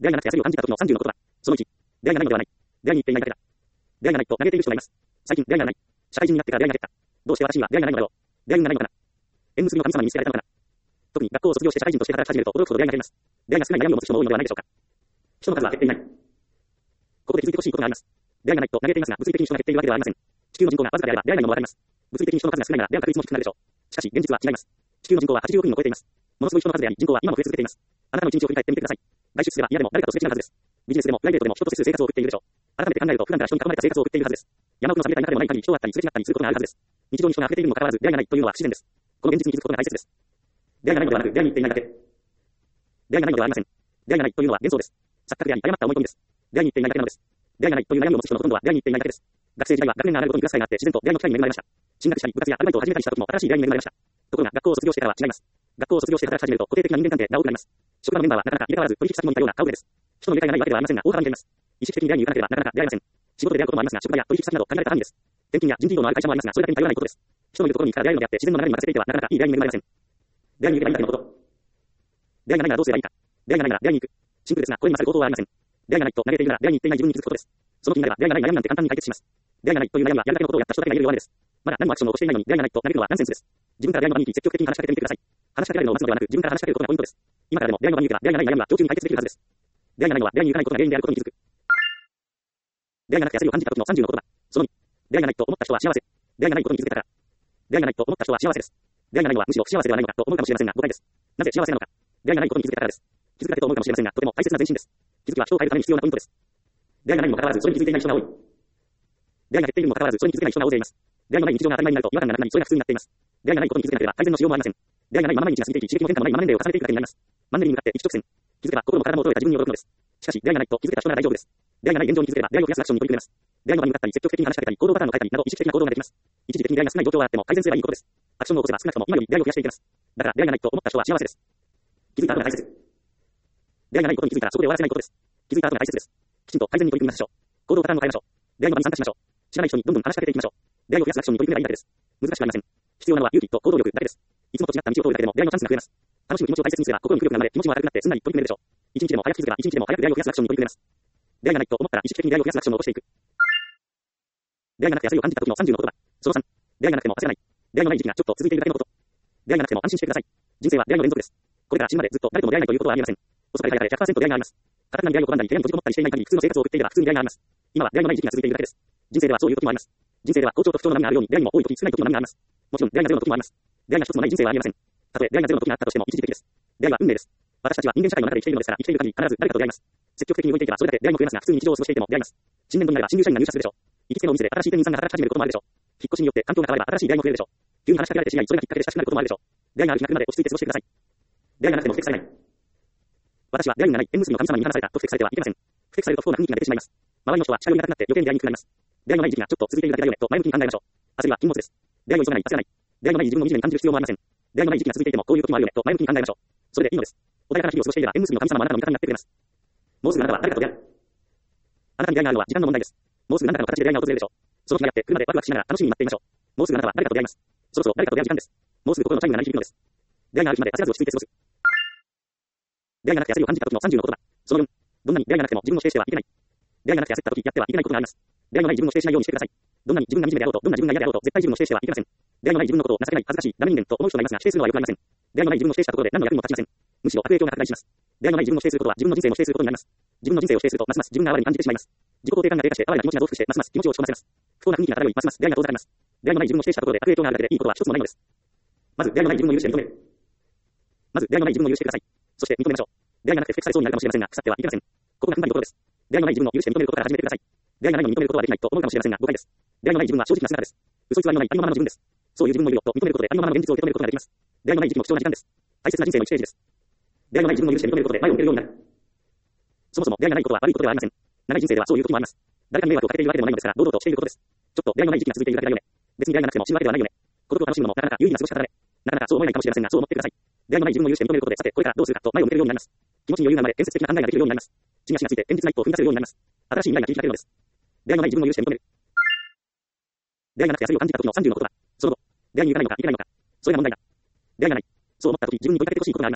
出会いがなくて焦りを感じた時の30の言葉。その1、出会いがないのではない。出会いに行っていないだけだ。出会いがないと嘆いている人がいます。最近出会いがない。社会人になってから出会いが減った。どうして私には出会いがないのだろう。出会いがないのかな。縁結びの神様に見捨てられたのかな。特に学校を卒業して社会人として働き始めると驚くほど出会いが減ります。出会いが少ない悩みを持つ人も多いのではないでしょうか。人の数は減っていない。ここで気づいてほしいことがあります。出会いがないと嘆いていますが、物理的に人が減っているわけではありません。地球の人口がわずかであれば出会いがないのもわかります。物理的に人の数が少ないなら出会う確率も低くなるでしょう。しかし、現実は違います。地球の人口は80億人を超えています。ものすごい人の数であり、人口は今も増え続けています。あなたの一日を振り返ってみてください。外出すれば嫌でも誰かとすれ違うはずです。ビジネスでもプライベートでも人と接する生活を送っているでしょう。改めて考えると普段から人に囲まれた生活を送っているはずです。山奥の冷めた田舎でもない限り人があったりすれ違ったりすることがあるはずです。日常に人が溢れているにもかかわらず出会いがないというのは不自然です。この現実に気づくことが大切です。出会いがないのではなく、出会いに行っていないだけ。出会いがないのではありません。出会いがないというのは幻想です。錯覚であり、誤った思い込みです。出会いに行っていないだけなのです。出会いがないという悩みを持つ人のほとんどは出会いに行っていないだけです。学生時代は学年が上がることにクラス会があって自然と出会いの機会に恵まれました。進学したり部活やアルバイトを始めたりした時も新しい出会いに恵まれました。ところが学校を卒業してからは違います。学校を卒業して働き始めると固定的な人間関係が多くなります。職場のメンバーはなかなか入れ替わらず取引先も似たような顔ぶれです。人の入れ替えがないわけではありませんが大幅に減ります。意識的に出会いに行かなければなかなか出会えません。仕事で出会うこともありますが、職場や取引先など限られた範囲です。転勤や人事異動のある会社もありますが、それだけに頼らないことです。人のいるところに行くから出会えるのであって自然の流れに任せていてはなかなかいい出会いに恵まれません。出会いに行けばいいだけのこと。出会いがないならどうすればいいか。出会いがないなら出会いに行く。シンプルですが、これに勝る応答はありません。出会いがないと嘆いているなら出会いに行っていない自分に気づくことです。その気になれば出会いがない悩みなんて簡単に解決します。出会いがないという悩みはやるだけのことをやった人だけが言える弱音です。まだ何もアクションを起こしていないのに出会いがないと嘆くのはナンセンスです。自分から出会いの場に行き積極的に話しかけてみてください。話しかけられるのを待つのではなく自分から話しかけることがポイントです。今からでも出会いの場に行けば出会いがない悩みは上手に解決できるはずです。出会いがないのは出会いに行かないことが原因であることに気づく。出会いがなくて焦りを感じた時の30の言葉。その2、出会いがないと思った人は幸せ。出会いがないことに気づけたから。出会いがないと思った人は幸せです。出会いがないのはむしろ不幸せではないのかと思うかもしれませんが誤解です。なぜ幸せなのか。出会いがないことに気づけたからです。気づくだけと思うかもしれませんがとても大切な前進です。気づきは人を変えるために必要なポイントです。出会いがないにもかかわらずそれに気づいていない人が多い。出会いが減っているにもかかわらずそれに気づけない人が大勢います。出会いのない日常が当たり前になると違和感がなくなりそれが普通になっています。出会いがないことに気づけなければ改善のしようもありません。出会いがないまま毎日が過ぎていき刺激も変化もないマンネリデーを重ねていくだけになります。マンネリに向かって一直線。気づけば心も体も衰えた自分に驚くのです。しかし出会いがないと気づけた人なら大丈夫です。出会いがない現状に気づけば出会いを増やすアクションに取り組めます。出会いの場に向かったり積極的に話しかけたり行動パターンを変えたりなど意識的な行動ができます。一時的に出会いが少ない状況はあっても改善すればいいことです。アクションを起こせば少なくとも今より出会いを増やしていけます。だから出会いがないと思った人は幸せです。気づいた後が大切。出会いがないことに気づいたらそこで終わらせないことです。気づいた後が大切です。きちんと改善に取り組みましょう。行動パターンを変えましょう。出会いの場に参加しましょう。知らない人にどんどん話しかけていきましょう。出会いを増やすアクションに取り組めばいいだけです。難しくありません。必要なのは勇気と行動力だけです。いつもと違った道を通るだけでも出会いのチャンスが増えます。楽しむ気持ちを大切にすれば心に浮力が生まれ気持ちも明るくなってすんなり取り組めるでしょう。一日でも早く気づけば一日でも早く出会いを増やすアクションに取り組めます。出会いがないと思ったら意識的に出会いを増やすアクションを起こしていく。出会いがなくて焦りを感じた時の30の言葉。その3、出会いがなくても焦らない。出会いのない時期がちょっと続いているだけのこと。出会いがなくても安心してください。人生は出会いの連続です。これから死ぬまでずっと誰とも出会えないということはありえません。遅かれ早かれ 100% 出会いがあります。かたくなに出会いを拒んだり部屋に閉じこもったりしていない限り普通の生活を送っていれば普通に出会いがあります。今は出会いのない時期が続いているだけです。人生ではそういう時もあります。人生では好調と不調の波があるように出会いも多い時少ない時も波があります。もちろん出会いがゼロの時もあります。出会いが一つもない人生はありません。たとえ出会いがゼロの時があったとしても一時的です。出会いは運命です。私たちは人間社会の中で生きているのですから生きている限り必ず誰かと出会います。積極的に動いていけばそれだけ出会いも増えますが普通に日常を過ごしていても出会います。新年度になれば新入社員が入社するでしょう。行きつけのお店で新しい店員さんが働き始めることもあるでしょう。引っ越しによって環境が変われば新しい出会いも増えるでしょう。急に話しかけられて知り合いそれがきっかけで親しくなることもあるでしょう。出会いがある日が来るまで落ち着いて過ごしてください。出会いがなくても不適されない。私は出会いがない縁結びの神様に見放されたと不適されてはいけません。不適されると不幸な雰囲気が出てしまいます。周りの人は近寄りがなくなって余計に出会いにくくなります。出会いのない時期がちょっと続いているだけだよねと前向きに考えましょう。焦りは禁物です。出会いを急がない焦らない。出会いのない自分の惨めに感じる必要もありません。出会いのない時期が続いていてもこういう時もあるよねと前向きに考えましょう。それでいいのです。穏やかな日々を過ごしていれば縁結びの神様はあなたの味方になってくれます。もうすぐあなたは誰かと出会う。あなたに出会いがあるのは時間の問題です。もうすぐ何らかの形で出会いが訪れるでしょう。その日がやって車でワクワクしながら楽しみに待っていましょう。もうすぐあなたは誰かと出会います。そろそろ誰かと出会う時間です。もうすぐ心のチャイムが鳴り響くのです。出会いがある日まで焦らず落ち着いて過ごす。出会いがなくて焦りを感じた時の30の言葉。その4、どんなに出会いがなくても自分を否定してはいけない。出会いがなくて焦った時やってはいけないことがあります。出会いのない自分を否定しないようにしてください。どんなに自分が惨めであろうと、どんな自分が嫌であろうと、絶対自分を否定してはいけません。出会いのない自分のことを情けない、恥ずかしい、ダメ人間と思う人がいますが、否定するのは良くありません。出会いのない自分を否定したところで何の役にも立ちません。むしろ悪影響が拡大します。出会いのない自分を否定することは自分の人生も否定することになります。自分の人生を否定すると、ますます自分が哀れに感じてしまいます。自己肯定感が低下して哀れな気持ちが増幅して、ますます気持ちを落ち込ませます。不幸な雰囲気が漂い、ますます出会いが遠ざかります。出会いのない自分を否定したところで悪影響があるだけでいいことは一つもないのです。まず出会いのない自分を許して認める。まず出会いのない自分を許してください。そして認めましょう。出会いがなくて不適されそうになるかもしれませんが、腐ってはいけません。ここが踏ん張りどころです。出会いのない自分を許して認めることから始めてください。出会いがないのに認めることはできないと思うかもしれませんが、誤解です。出会いのない自分は正直な姿です。嘘偽りのないありのままの自分です。そういう自分もいるよと認めることでありのままの現実を受け止めることができます。出会いのない時期も貴重な時間です。大切な人生の1ステージです。出会いのない自分を許して認めることで前を向けるようになる。そもそも出会いがないことは悪いことではありません。長い人生ではそういう時もあります。誰かに迷惑をかけているわけでもないのですから、堂々としていることです。ちょっと出会いのない時期が続いているだけだよね。別に出会いがなくても死ぬわけではないよね。孤独を楽しむのもなかなか有意義な過ごし方だね。なかなかそう思えないかもしれませんが、そう思ってください。出会いのない自分を許して認めることで、さてこれからどうするかと前を向けるようになります。気持ちに余裕が生まれ、建設的な考えができるようになります。地が地がついて、現実な一歩を踏み出せるようになります。新しい未来が切り開けるのです。出会いのない自分を許して認める。出会いがなくて焦りを感じた時の30の言葉。その後、出会いに行かないのか行けないのか。それが問題だ。出会いがない。そう思った時、自分に問いかけてほしいことがあります。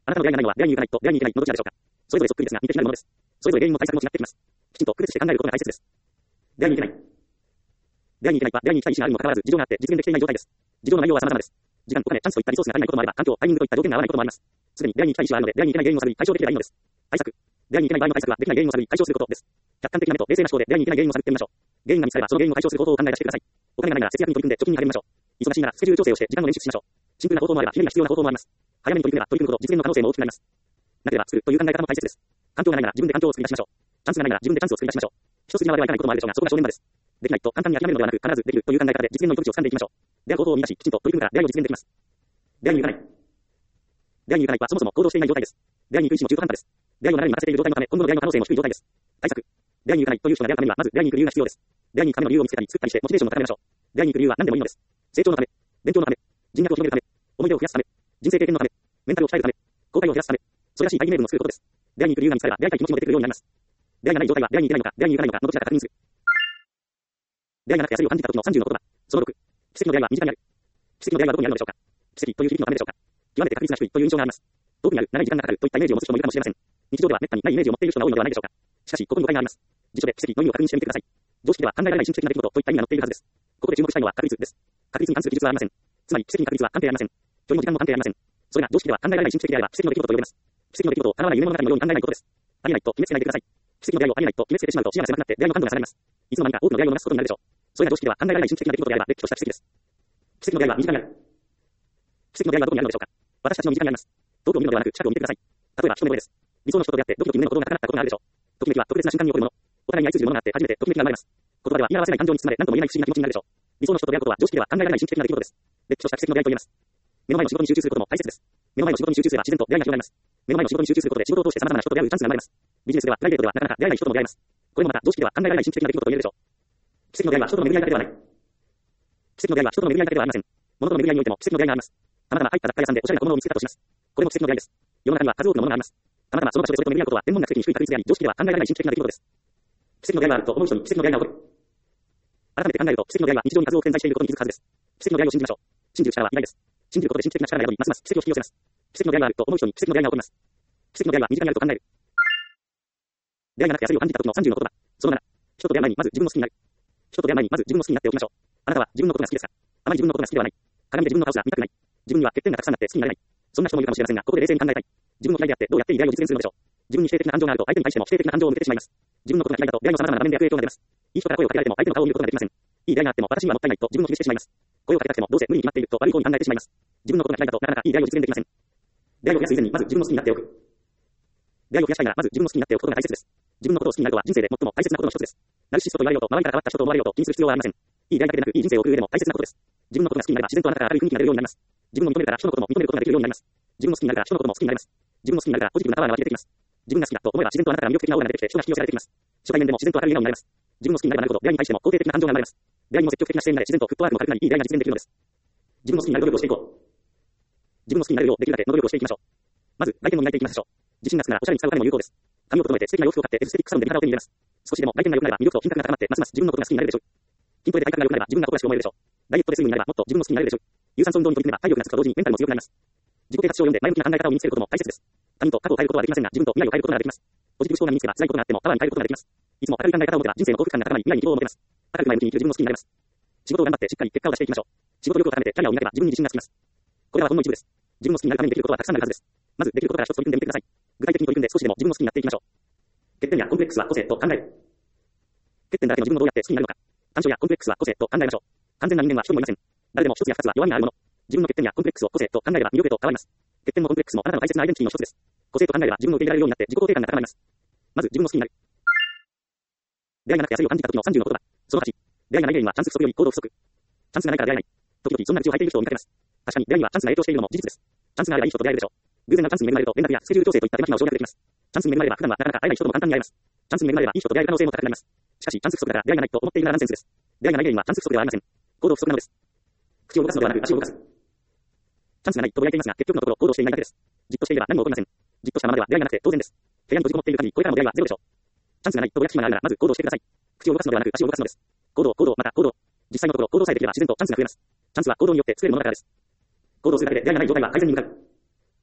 あなたの出会いがないのは出会いに行かないと出会いに行けないのどちらでしょうか。それぞれそっくりですが似て非なるものです。それぞれ原因も対策も違ってきます。きちんと区別して考えることが大切です。出会いに行けない。出会いに行けないは出会いに行きたい意思があるにもかかわらず事情があって実現できていない状態です。事情の内容は様々です。時間、お金、チャンスといったリソースが足りないこともあれば、環境、タイミングといった条件が合わないこともあります。すでに出会いに行きたい意思はあるので、出会いに行けない原因を探り、解消できればいいのです。対策。出会いに行けない場合の対策は、できない原因を探り、解消することです。客観的な目と冷静な思考で出会いに行けない原因を探ってみましょう。原因が見つかれば、その原因を解消する方法を考え出してください。お金がないなら節約に取り組んで貯金に励みましょう。忙しいならスケジュール調整をして時間の捻出しましょう。シンプルな方法もあれば、ひねりが必要な方法もあります。早めに取り組めば取り組むほど実現の可能性も大きくなります。なければ作るという考え方も大切です。環境がないなら自分で環境を作り出しましょう。チャンスがないなら自分でチャンスを作り出しましょう。一筋縄ではいかないこともあるでしょうが、そこが正念場です。できないと簡単に諦めるのではなく、必ずできるという考え方で実現の糸口を掴んでいきましょう。出会う方法を見出し、きちんと取り組むから出会いを実現できます。出会いに行かない。出会いに行かないはそもそも行動していない状態です。出会いに行く意思も中途半端です。出会いを流れに任せている状態のため、今後の出会いの可能性も低い状態です。対策。出会いに行かないという人が出会うためには、まず出会いに行く理由が必要です。出会いに行くための理由を見つけたり作ったりして、モチベーションを高めましょう。出会いに行く理由は何でもいいのです。成長のため、勉強のため、人脈を広げるため、思い出を増やすため、人生経験のため、メンタルを鍛えるため、後悔を減らすため、それらしい大義名分を作ることです。出会いに行く理由が見つかれば、出会いたい気持ちも出てくるようになります。出会いがない状態は出会いに行けないのか、出会いに行かないのかのどちらか確認する。出会いがなくて焦りを感じた時の30の言葉。その6。奇跡の出会いは身近にある。奇跡の出会いはどこにあるのでしょうか。奇跡という響きのためでしょうか。極めて確率が低いという印象があります。遠くにある、長い時間がかかるといったイメージを持つ人もいるかもしれません。日常では滅多にないイメージを持っている人が多いのではないでしょうか。しかし、ここに誤解があります。辞書で奇跡の意味を確認してみてください。常識では考えられない神秘的な出来事といった意味が載っているはずです。ここで注目したいのは確率です。確率に関する記述はありません。つまり、奇跡に確率は関係ありません。距離も時間も関係ありません。それが常識では考えられない神秘的であれば奇跡の出来事と呼べます。奇跡の出来事を叶わない夢物語のように考えないことです。ありえないと決めつけないでください。奇跡の出会いをありえないと決めつけてしまうと視野が狭くなって出会いの感度が下がります。いつの間にか多くの出会いを逃すことになるでしょう。それが常識では考えられない神秘的な出来事であれば、れっきとした奇跡です。奇跡の出会いは身近にある。奇跡の出会いはどこにあるのでしょうか。私たちの身近にあります。遠くを見るのではなく、近くを見てください。例えば、一目惚れです。理想の人と出会って、ドキドキ胸の鼓動が高かったことがあるでしょう。ときめきは特別な瞬間に起こるもの。お互いに愛するものがあって、初めてときめきが生まれます。言葉では言い表せない感情に包まれ、何とも言えない不思議な気持ちになるでしょう。理想の人と出会うことは常識では考えられない神秘的な出来事です。れっきとした奇跡の出会いと言えます。目の前の仕事に集中することも大切です。目の前の仕事に集中すれば自然と出会いが広がります。目の前の仕事に集中することで仕事を通して様々な人と出会うチャンスが生まれます。ビジネスではプライベートではなかなか出会えない人とも出会えます。これもまた常識では考えられない神秘的な出来事と言えるでしょう。奇跡の出会いは人との巡り合いだけではない。奇跡の出会いは人との巡り合いだけではありません。物との巡り合いにおいても奇跡の出会いがあります。たまたま入った雑貨屋さんでおしゃれな小物を見つけたとします。これも奇跡の出会いです。世の中には数多くのものがあります。たまたまその場所でそれと巡り合うことは天文学的に低い確率であり、常識では考えられない神秘的な出来事です。奇跡の出会いがあると思う人に奇跡の出会いが起こる。改めて考えると奇跡の出会いは日常に数多く点在していることに気づくはずです。奇跡の出会いを信じましょう。信じる力は偉大です。信じることで神秘的な力が宿り、ますます奇跡を引き寄せます。奇跡の出会いがあると思う人に奇跡の出会いが起こります。奇跡の出会いは身近にあると考える。出会いがなくて焦りを感じた時の30の言葉。その7。人と出会う前にまず自分の好きになる。人と出会う前にまず自分の好きになっておきましょう。あなたは自分のことが好きですか。あまり自分のことが好きではない。鏡で自分の顔すら見たくない。自分には欠点がたくさんあって好きになれない。そんな人もいるかもしれませんが、ここで冷静に考えたい。自分の嫌いであってどうやって出会いを実現するのでしょう。自分に否定的な感情があると相手に対しても否定的な感情を向けてしまいます。自分のことが嫌いだと出会いの様々な場面で悪影響が出ます。いい人から声をかけられても相手の顔を見ることができません。いい出会いがあっても私にはもったいないと自分を気にしてしまいます。声をかけたくてもどうせ無理に決まっていると悪い方に考えてしまいます。自分のことが嫌いだとなかなかいい出会いを実現できません。出会いを増やす以前にまず自分の好きになっておく。出会いを増やしたいならまず自分の好きになっておくことが大切です。自分のことを好きになることは人生で最も大切なことの一つです。ナルシストと言われようと周りから変わった人と思われようと気にする必要はありません。いい出会いだけでなくいい人生を送る上でも大切なことです。自分のことが好きになれば自然とあなたが明るい雰囲気になれるようになります。自分を認めるから人のことも認めることができるようになります。自分の好きになるから人のことも好きになります。自分の好きになるからポジティブなパワーが湧き出てきます。自分が好きだと思えば自然とあなたから魅力的なオーラが出てきて人が引き寄せられてきます。初対面でも自然と明るい笑顔になります。自分の好きになればなるほど出会いに対しても肯定的な感情が生まれます。出会いにも積極的な視点になれ自然とフットワークも軽くなりいい出会いが実現できるのです。自分の好きになる努力をしていこう。自分の好きになれるようできるだけの努力をしていきましょう。まず外見を磨いていきましょう。自信がつくならおしゃれに使うためも有効です。髪を整えて素敵な洋服を買ってエステティックサロンで美肌を手に入れます。少しでも外見が良くなれば魅力と品格が高まってますます自分のことが好きになれるでしょう。筋トレで体格が良くなれば自分が誇らしく思えるでしょう。ダイエットですぐになればもっと自分の好きになれるでしょう。有酸素運動に取り組めば体力がつくと同時にメンタルも強くなります。自己啓発書を読んで前向きな考え方を身につけることも大切です。他人と過去を変えることはできませんが自分と未来を変えることができます。ポジティブ思考が身につけば辛いことがあってもパワーに変えることができます。いつも明るい考え方を持てば人生の幸福感が高まり未来に希望を持てます。明るく前向きに生きる自分の好きになれます。仕事を頑張ってしっかり結果を出していきましょう。仕事力を高めてキャリアを磨けば自分に自信がつきます。これはほんの一部です。自分の好きになるためにできることはたくさんあるはずです。まずできることから一つ取り組んでみてください。具体的に取り組んで少しでも自分の好きになっていきましょう。欠点やコンプレックスは個性と考える。欠点だらけの自分をどうやって好きになるのか。短所やコンプレックスは個性と考えましょう。完全な人間は一人もいません。誰でも一つや二つは弱みがあるもの。自分の欠点やコンプレックスを個性と考えれば魅力へと変わります。欠点もコンプレックスもあなたの大切なアイデンティティの一つです。個性と考えれば自分を受け入れられるようになって自己肯定感が高まります。まず自分の好きになる。出会いがなくて焦りを感じた時の30の言葉。その8。出会いがない原因はチャンス不足より行動不足。チャンスがないから出会えない。時々そんな口を吐いている人を見かけます。確かに出会いにはチャンスが影響しているのも事実です。チャンスがあればいい人と出会えるでしょう。偶然なチャンスに恵まれると連絡やスケジュール調整といった手間暇を省略できます。チャンスに恵まれれば普段はなかなか会えない人とも簡単に会えます。チャンスに恵まれればいい人と出会える可能性も高くなります。しかしチャンス不足だから出会いがないと思っているのはナンセンスです。出会いがない原因はチャンス不足ではありません。行動不足なのです。口を動かすのではなく足を動かす。チャンスがないとぼやいていますが結局のところ行動していないだけです。じっとしていれば何も起こりません。じっとしたままでは出会いがなくて当然です。部屋に閉じこもっている限りこれからの出会いはゼロでしょう。チャンスがないとぼやく暇があるならまず行動してください。口を動かすのではなく足を動かすのです。行動、また行動。実際のところ行動さえできれば自然とチャンスが増えます。チャンスは行動によって作れるものだからです。行動するだけで出会いがない状態は改善に向かう。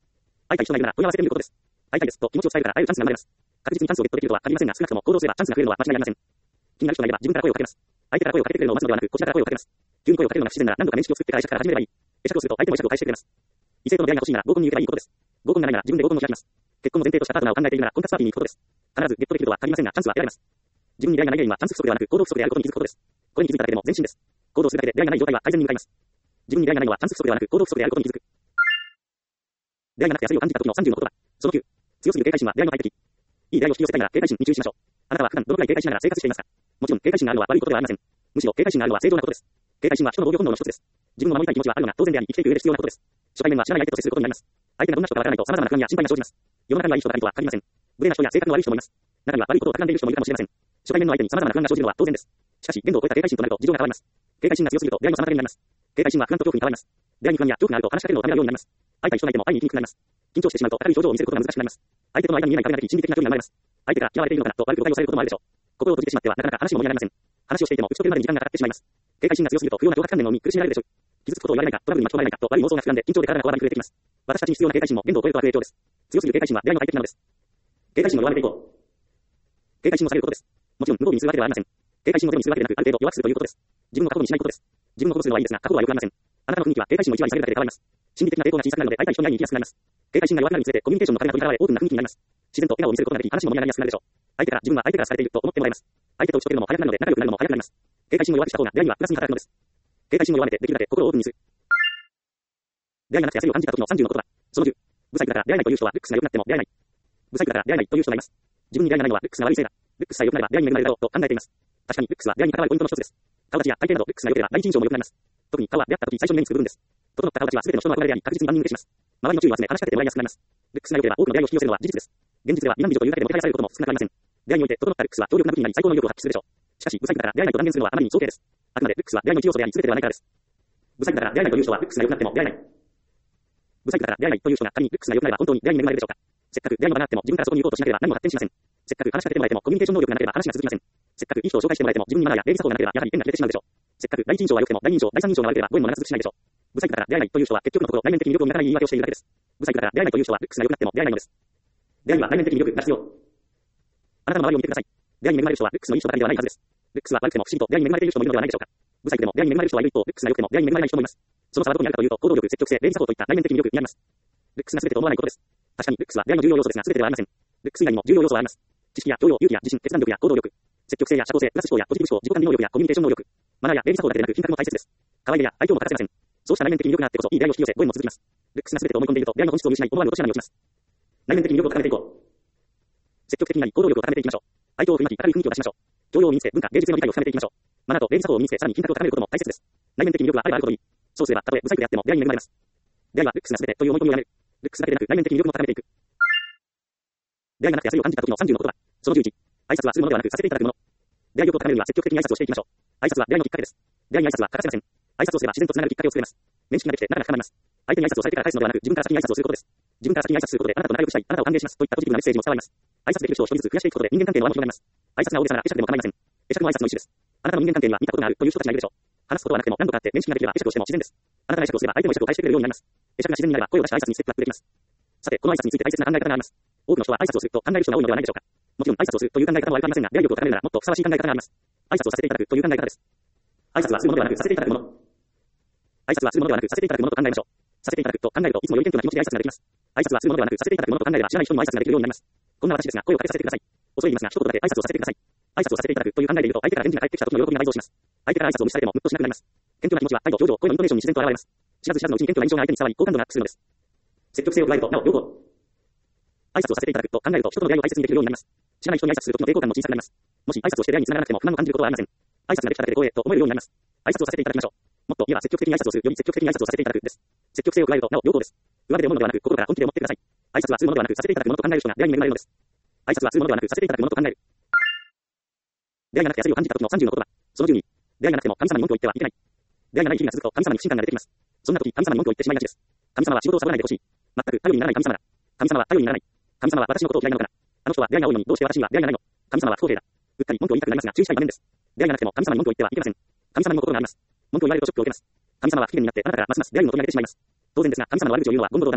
会いたい人がいるなら問い合わせてみることです。会いたいですと気持ちを伝えるから会えるチャンスが生まれます。確実にチャンスをゲットできるとは限りませんが、少なくとも行動すればチャンスが増えるのは間違いありません。気になる人がいれば自分から声をかけます。相手から声をかけてくれるのを待つのではなく、こちらから声をかけます。急に声をかけるのが不自然なら何度か面識を作ってから会釈から始めればいい。会釈をすると相手も会釈を返してくれます。異性との出会いが欲しいなら合コンに行けばいいことです。合コンがないなら自分で合コンを開きます。結婚の前提としたパートナーを考えているなら婚活パーティーに行くことです。必ずゲットできるとは限りませんが、チャンスは得られます。自分に出会いがない原因はチャンス不足ではなく行動不足であることに気づくことです。これに気づいただけでも前進です。行動するだけで出会いがない状態は改善に向かいます。自分に出会いがないのはチャンス不足ではなく行動不足であることに気づく。出会いがなくて焦りを感じた時の30の言葉。その9。強すぎる警戒心は出会いの大敵。いい出会いを引き寄せたいなら警戒心に注意しましょう。あなたは普段どのくらい警戒しながら生活していますか？もちろん警戒心があるのは悪いことではありません。むしろ警戒心があるのは正常なことです。警戒心は人の防御本能の一つです。自分を守りたい気持ちはあるのが当然であり、生きていく上で必要なことです。初対面は知らない相手と接することになります。相手がどんな人かわからないと様々な不安や心配が生じます。世の中にはいい人ばかりとは限りません。無礼な人や性格の悪い人もいます。中には悪いことを企んでいる人もいるかもしれません。初対面の相手に様々な不安が生じるのは当然です。しかし、限度を超えた警戒心となると事情が変わります。警戒心が強すぎると出会いの妨げになります。警戒心は不安と恐怖に変わります。出会いに不安や恐怖があると話しかけるのをためらうようになります。会いたい人がいても会いに行きにくくなります。緊張してしまうと明るい表情を見せることが難しくなります。相手との間に見えない壁ができ心理的な距離が生まれます。相手が嫌われているのかなと悪く誤解をされることもあるでしょう。心を閉じてしまってはなかなか話も盛り上がりません。話をしていても打ち解けるまでに時間がかかってしまいます。警戒心が強すぎると不要な強迫観念を生み苦しめられるでしょう。傷つくことを言われないか、トラブルに巻き込まれないかと悪い妄想が膨らんで緊張で体がこわばり震えてきます。私たちに必要な警戒心も限度を超えると悪影響です。強すぎる警戒心は出会いの大敵なのです。警戒心を弱めていこう。警戒心を下げることです。もちろん無防備にするわけではありません。警戒心をゼロにするわけでなくある程度弱くするということです。自分を過去にしないことです。自分を保護するのはいいですが過去は良くありません。あなたの雰囲気は警戒心を1割下げるだけで変わります。心理的な抵抗が小さくなるので会いたい人に会いに行きやすくなります。警戒心が弱くなるにつれてコミュニケーションの壁が取り払われオープンな雰囲気になります。自然と笑顔を見せることができ話も盛り上がりやすくなるでしょう。相手から自分は相手からされていると思ってもらえます。相手と打ち解けるのも早くなるので仲良くなるのも早くなります。警戒心を弱くした方が出会いにはプラスに働くのです。警戒心を弱めてできるだけ心をオープンにする。出会いがなくて焦りを感じた時の30の言葉。その10。ブサイクだから出会えないという人はルックスが良くなっても出会えない。ブサイクだから出会えないという人がいます。自分に出会いがないのはルックスが悪いせいだ。ルックスさえ良くなれば出会いに恵まれるだろうと考えています。確かにルックスは出会いに関わるポイントの一つです。顔立ちや体型などルックスが良ければ第一印象も良くなります。特に顔は出会った時最初に目につく部分です。整った顔立ちは全ての人の憧れであり確実に万人受けします。周りの注意を集め話しかけてもらいやすくなります。ルックスが良ければ多くの出会いを引き寄せるのは事実です。現実では美男美女というだけでもてはやされることも少なくありません。出会いにおいて整ったルックスは強力な武器になり最高の威力を発揮するでしょう。しかしブサイクだから出会えないと断言するのはあまりに早計です。あくまでルックスは出会いの一要素であり全てではないからです。ブサイクだから出会えないという人はルックスが良くなっても出会えない。ブサイクだから出会えないという人が仮にルックスが良くなれば本当に出会いに恵まれるでしょうか。せっかく出会いの場があっても自分からそこに行こうとしなければ何も発展しません。せっかく話しかけてもらえてもコミュニケーション能力がなければ話が続きません。せっかくいい人を紹介してもらえても自分にマナーや礼儀作法がなければやはり縁が切れてしまうでしょう。せっかく第一印象は良くても第二印象、第三印象が悪ければご縁も長続きしないでしょう。ブサイクだから出会えないという人は結局のところ内面的に魅力を磨かない言い訳をしているだけです。ブサイクだから出会えないという人はルックスが良くなっても出会えないのです。出会いは内面的に魅力が必要。あなたの周りを見てください。出会いに恵まれる人はルックスのいい人ばかりではないはずです。ルックスは悪くても不思議と出会いに恵まれている人もいるのではないでしょうか。ブサイクでも出会いに恵まれる人はいる一方、ルックスが良くても出会いに恵まれない人もいます。その差はどこにあるかというと、行動力、積極性、礼儀作法といった内面的魅力にあります。ルックスが全てと思わないことです。確かにルックスは出会いの重要要素ですが全てではありません。ルックス以外にも重要要素はあります。知識や教養、勇気や自信、決断力や行動力、積極性や社交性、プラス思考やポジティブ思考、自己管理能力やコミュニケーション能力、マナーや礼儀作法だけでなく品格も大切です。可愛げや愛嬌も欠かせません。そうした内面的魅力があってこそいい出会いを引き寄せ、ご縁も続きます。ルックスが全てと思い込んでいると出会いの本質を見失い思わぬ落とし穴に落ちます。内面的魅力を高めていこう。積極的になり行動力を高めていきましょう。愛嬌を振りまき明るい雰囲気を出しましょう。教養を身につけ文化、芸術への理解を深めていきましょう。マナーと礼儀作法を身につけさらに品格を高めることも大切です。内面的魅力はあればあるほどいい。そうすればたとえブサイクであっても出会いに恵まれます。出会いはルックスが全てという思い込みをやめる。ルックスだけでなく内面的魅力も高めていく。出会いがなくて焦りを感じた時の30の言葉。その11。挨拶はするものではなくさせていただくもの。出会いを高めるには積極的に挨拶をしていきましょう。挨拶は出会いのきっかけです。出会いに挨拶は欠かせません。挨拶をすれば自然とつながるきっかけを作れます。面識ができて仲が深まります。相手に挨拶をされてから返すのではなく自分から先に挨拶をすることです。自分から先に挨拶することであなたと仲良くしたい、あなたを歓迎しますといったポジティブなメッセージも伝わります。挨拶できる人を一人ずつ増やしていくことで人間関係の輪も広がります。挨拶が大げさな会釈でも構いません。会釈も挨拶の一種です。あなたの人間関係には見たことがあるという人たちがいるでしょう。話すことはなくても何度かあって面識ができれば会釈をしても自然です。あなたが会釈をすれば相手も会釈を返してくれるようになります。会釈が自然になれば声を出して挨拶にステップアップできます。さて、この挨拶について大切な考え方があります。多くの人は挨拶をすると考える人が多いのではないでしょうか。もちろん挨拶をするという考え方も悪くありませんが、出会い力を高めるならもっとふさわしい考え方があります。挨拶をさせていただくという考え方です。挨拶はするものではなくさせていただくもの。挨拶はするものではなくさせていただくものと考えましょう。させていただくと考えるといつもより謙虚な気持ちで挨拶ができます。挨拶はするものではなくさせていただくものと考えれば知らない人にも挨拶ができるようになります。こんな私ですが声をかけさせてください。恐れ入りますが一言だけ挨拶をさせてください。挨拶をさせていただくという考えでいると相手から返事が返ってきた時の喜びが倍増します。相手から挨拶を無視されてもムッとしなくなります。謙虚な気持ちは態度、表情、声のイントネーションに自然と現れます。知らず知らずのうちに謙虚な印象が相手に伝わり好感度がアップするのです。積極性を加えるとなお良好。挨拶をさせていただくと考えると人との出会いを大切にできるようになります。知らない人に挨拶する時の抵抗感も小さくなります。もし挨拶をして出会いに繋がらなくても不満を感じることはありません。挨拶ができただけで光栄と思えるようになります。挨拶をさせていただきましょう。もっと言えば積極的に挨拶をするより積極的に挨拶をさせていただくです。積極性を加えるとなお良好です。上手で思うのではなく心から本気で思ってください。挨拶はするものではなくさせていただくものと考える人が出会いに恵まれるのです。挨拶はするものではなくさせていただくものと考える。出会いがなくて焦りを感じた時の30の言葉。その12。出会いがなくても神様に文句を言ってはいけない。出会いがない日々が続くと神様に不信感が出てきます。そんな時神様に文句を言ってしまいがちです。神様は仕事をサボらないでほしい。全く頼りにならない神様だ。神様は頼りにならない。神様は私のことを嫌いなのかな。あの人は出会いが多いのにどうして私には出会いがないの。神様は不公平だ。うっかり文句を言いたくなりますが注意したい場面です。出会いがなくても神様に文句を言ってはいけません。神様にも心があります。文句を言われるとショックを受けます。神様は不機嫌になってあなたからますます出会いに求められてしまいます。当然ですが神様の悪口を言うのは言語道断です。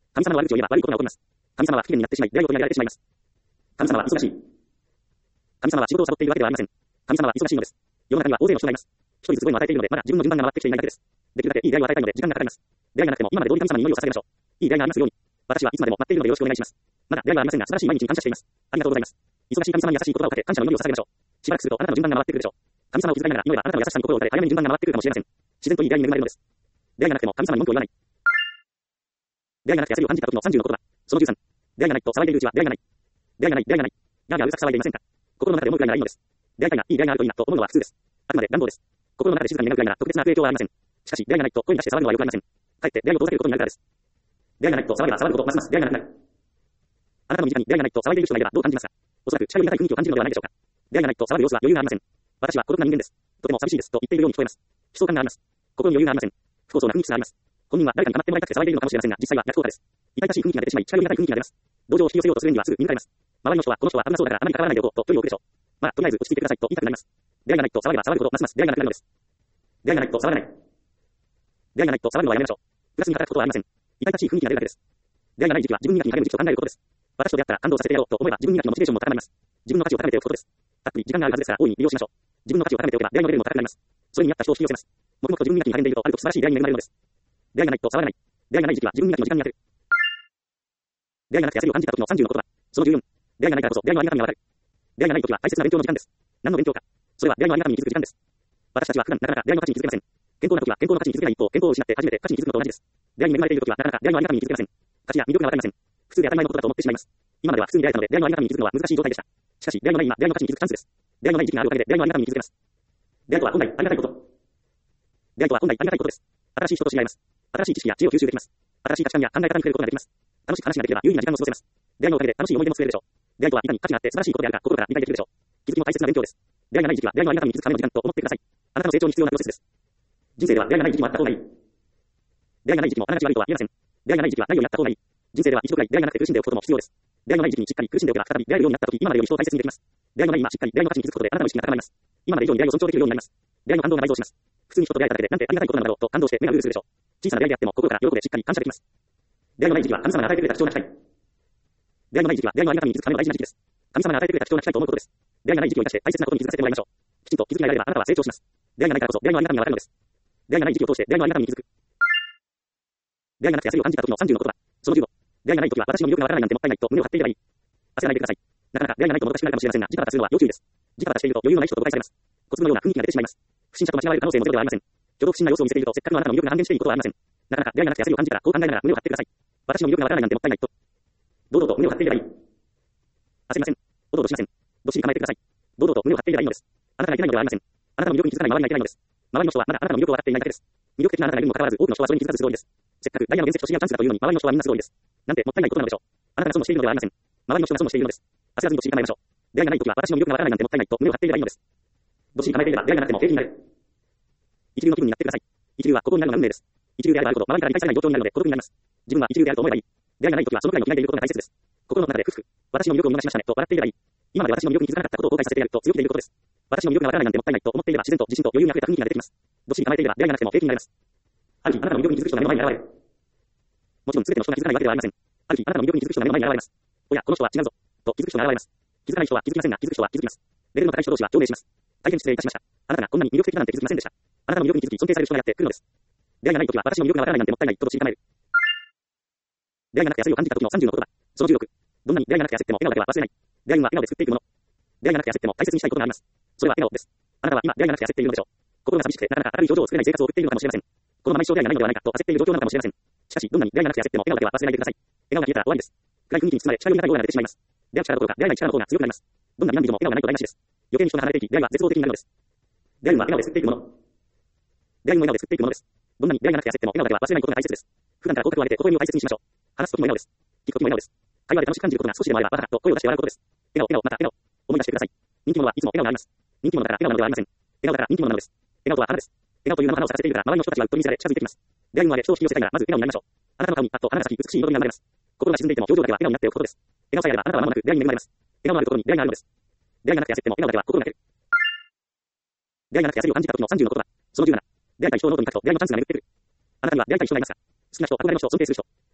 神様の悪口を言えば悪いことが起こります。神様は不機嫌になってしまい、出会い事にやられてしまいます。神様は忙しい。神様は仕事をサボっているわけではありません。神様は忙しいのです。世の中には大勢の人がいます。一人ずつご縁を与えているので、まだ自分の順番が回ってきていないだけです。できるだけいい出会いを与えたいので時間がかかります。出会いがなくても今まで通り神様に祈りを捧げましょう。いい出会いがありますように。私はいつまでも待っているのでよろしくお願いします。まだ出会いはありませんが、素晴らしい毎日に感謝しています。ありがとうございます。忙しい神様に優しい言葉をかけ、感謝の祈りを捧げましょう。しばらくするとあなたの順番が回ってくるでしょう。神様を気遣いながら祈ればあなたの優しさに心を打たれ早めに順番が回ってくるかもしれません。自然といい出会いに恵まれるのです。出会いがなくても神様に文句を言わない。出会いがなくて焦りを感じた時の30の言葉。その13。出会いがないと騒いでいるうちは出会いがない。出会いがない、出会いがない。やーやーうるさく騒いでいませんか。心の中で思うくらいならいいのです。出会いたいな、いい出会いがあるといいなと思うのは普通です。あくまで願望です。心の中で静かに願うくらいなら特別な影響はありません。しかし出会いがないと声に出して騒ぐのはよくありません。かえって出会いを遠ざけることになるからです。出会いがないと騒げば騒ぐほどますます出会いがなくなる。あなたの身近に出会いがないと騒いでいる人がいればどう感じますか。おそらく近寄りがたい雰囲気を感じるのではないでしょうか。出会いがないと騒ぐ様子は余裕がありません。私は孤独な人間です。とても寂しいですと言っているように聞こえます。悲壮感があります。心に余裕がありません。不幸そうな雰囲気があります。本人は誰かに構ってもらいたくて騒いでいるのかもしれませんが、実際は逆効果です。痛々しい雰囲気が出てしまい、近寄りがたい雰囲気が出ます。同情を引き寄せようとするにはすぐ見抜かれます。周りの人はこの人は危なそうだからあまり関わらないでおこうと距離を置くでしょう。まあ、とりあえず落ち着いてくださいと言いたくなります。出会いがないと騒げば騒ぐほどますます出会いがなくなるのです。出会いがないと騒がない。出会いがないと騒ぐのはやめましょう。プラスに働くことはありません。痛々しい雰囲気が出るだけです。出会いがない時期は自分磨きに励む時期と考えることです。私と出会ったら感動させてやろうと思えば自分磨きのモチベーションも高まります。自分の価値を高めておくことです。たっぷり時間があるはずですから大いに利用しましょう。自分の価値を高めておけば出会いのレベルも高くなります。それに合った人を引き寄せます。黙々と自分磨きに励んでいるとあると素晴らしい出会いに恵まれるのです。出会いがないと騒がない。出会いがない時期は自分磨きの時間に当てる。出会いがなくて焦りを感じた時の30の言葉。その14。出会いがないからこそ出会いのありがたみがわかる。出会いがない時は大切な勉強の時間です。何の勉強か。それは出会いのありがたみに気づく時間です。私たちは普段なかなか出会いの価値に気づけません。健康な時は健康の価値に気づけない一方、健康を失って初めて価値に気づくのと同じです。出会いに恵まれている時はなかなか出会いのありがたみに気づけません。価値や魅力がわかりません。普通で当たり前のことだと思ってしまいます。今までは普通に出会えたので出会いのありがたみに気づくのは難しい状態でした。しかし出会いのない今、出会いの価値に気づくチャンスです。出会いのない時期があるおかげで出会いのありがたみに気づけます。出会いとは本来ありがたいこと。出会いとは本来ありがたいことです。新しい人と知り合います。新しい知識や知恵を吸収できます。新しい価値観や考え方に触れることができます。楽しく話ができれば有意義な時間を過ごせます。出会いのおかげで楽しい思い出も作れるでしょう。出会いとはいかに価値があって素晴らしいことであるか心から理解できるでしょう。気づきも大切な勉強です。出会いがない時期は出会いのありがたみに気づくための時間と思ってください。あなたの成長に必要なプロセスです。人生では出会いがない時期もあった方がいい。出会いがない時期もあながち悪いとは言えません。出会いがない時期はないようになった方がいい。人生では一度くらい出会いがなくて苦しんでおくことも必要です。出会いのない時期にしっかり苦しんでおけば再び出会えるようになった時、今までより人を大切にできます。出会いのない今しっかり出会いの価値に気づくことであなたの意識が高まります。今まで以上に出会いを尊重できるようになります。出会いの感動が倍増します。普通に人と出会えただけでなんてありがたいことなのだろうと感動して目がうるうるするでしょう。小さな出会いであっても心から喜んでしっかり感謝できます。出会いのない時期は神様が与えてくれた貴重な機会。出会いのない時期は出会いのありがたみに気づくための大事な時期です。神様が与えてくれた貴重な機会と思うことです。出会いがない時期を生かして大切なことに気づかせてもらいましょう。きちんと気づきが得られればあなたは成長します。出会いがないからこそ出会いのありがたみがわかるのです。出会いがない時期を通して出会いのありがたみに気づく。出会いがなくて焦りを感じた時の30の言葉。その15。出会いがない時は私の魅力がわからないなんてもったいないと胸を張っていればいい。焦らないでください。なかなか出会いがないともどかしくなるかもしれませんが、ジタバタするのは要注意です。ジタバタしていると余裕のない人と誤解されます。コツのような雰囲気が出てしまいます。不審者と間違われる可能性もゼロではありません。挙動不審な様子を見せているとせっかくのあなたの魅力が半減していることはありません。なかなか出会いがなくて焦りを感じたらこう考えながら胸を張ってください。私の魅力がわからないなんてもったいないと。堂々と胸を張っていればいい。焦りません。おどおどしません。どっしり構えてください。堂々と胸を張っていればいいのです。あなたがいけないのではありません。あなたの魅力に気づかない周りがいけないのです。周りの人はまだあなたの魅力を分かっていないだけです。魅力的なあなたがいるにもかかわらず多くの人はそれに気づかずすごいです。せっかくダイヤの原石と知り合うチャンスだというのに周りの人はみんなすごいです。なんてもったいないことなのでしょう。あなたが損をしているのではありません。周りの人が損をしているのです。焦らずにどっしり構えましょう。出会いがないときは私の魅力がわからないなんてもったいないと胸を張っていればいいのです。どっしり構えていれば出会いがなくても平気になる。一流の気分になってください。一流はここになるのが運命です。一流であればあるほど周りから理解されない状況になるので孤独になります。自分は一流であると思えばいい。出会いがないときはそのくらいの気合いでいることが大切です。心の中でふくふく。私の魅力を見逃しましたねと笑っていればいい。今まで私の魅力に気づかなかったことを後悔させてやると強気でいることです。私の魅力がわからないなんてもったいないと思っていれば自然と自信と余裕にあふれた雰囲気が出てきます。どっしり構えていれば出会いがなくても平気になります。ある日あなたの魅力に気づく人が目の前に現れる。もちろん全ての人が気づかないわけではありません。ある日あなたの魅力に気づく人が目の前に現れます。おや、この人は違うぞ。と気づく人が現れます。気づかない人は気づきませんが気づく人は気づきます。レベルの高い人同士は共鳴します。大変失礼いたしました。あなたがこんなに魅力的だなんて気づきませんでした。あなたの魅力に気づき尊敬される人がやってくるのです。出会いがないときは私の魅力がわからないなんてもったいないとどっしり構える。出会いがなくて焦りを感じたときの30の言葉。その16。どんなに出会いがなくて焦っても笑顔だけは忘れない。出会いは笑顔で作っていくもの。出会いがなくて焦っても大切にしたいことがあります。それは笑顔です。あなたは今出会いがなくて焦っているのでしょう。心が寂しくてなかなか明るい表情を作れない生活を送っているのかもしれません。このまま一生出会いがないのではないかと焦っている状況なのかもしれません。しかしどんなに出会いがなくて焦っても笑顔だけは忘れないでください。笑顔が消えたら終わりです。暗い雰囲気に包まれ近寄りがたいオーラが出てしまいます。出会う力どころか出会いない力の方が強くなります。どんなに病んでも笑顔がないと台無しです。余計に人が離れていき出会いは絶望的になるのです。出会いは笑顔で作っていくもの。出会いも笑顔で作っていくものです。どんなに出会いがなくて焦っても笑顔だけは忘れないことが大切です。普段から口角を上げて微笑みを大切にしましょう。話す時も笑顔です。聞く時も笑顔です。会話で楽しく感じることが少しでもあればバカと声を出して笑うことです。笑顔、笑顔、また笑顔。思い出してください。人気者はいつも笑顔があります。人気者だから笑顔なのではありません。笑顔だから人気者なのです。笑顔とは花です。笑顔という名の花を咲かせているから周りの人たちはうっとり見せられ近づいてきます。出会いの輪で人を引き寄せたいならまず笑顔になりましょう。あなたの顔にパッと花が咲き美しい彩りが生まれます。心が沈んでいても表情だけは笑顔になっておくことです。笑顔さえあればあなたは間もなく出会いに恵まれます。笑顔のあるところに出会いがあるのです。出会いがなくて焦っても笑顔だけは心がける。出会いがなくて焦りを感じた時の30の言葉。その17。出会いたい人をノートに書くと出会いのチャンスが巡ってくる。あなたには出会いたい人がいますか。好きな人、憧れの人、尊敬する人。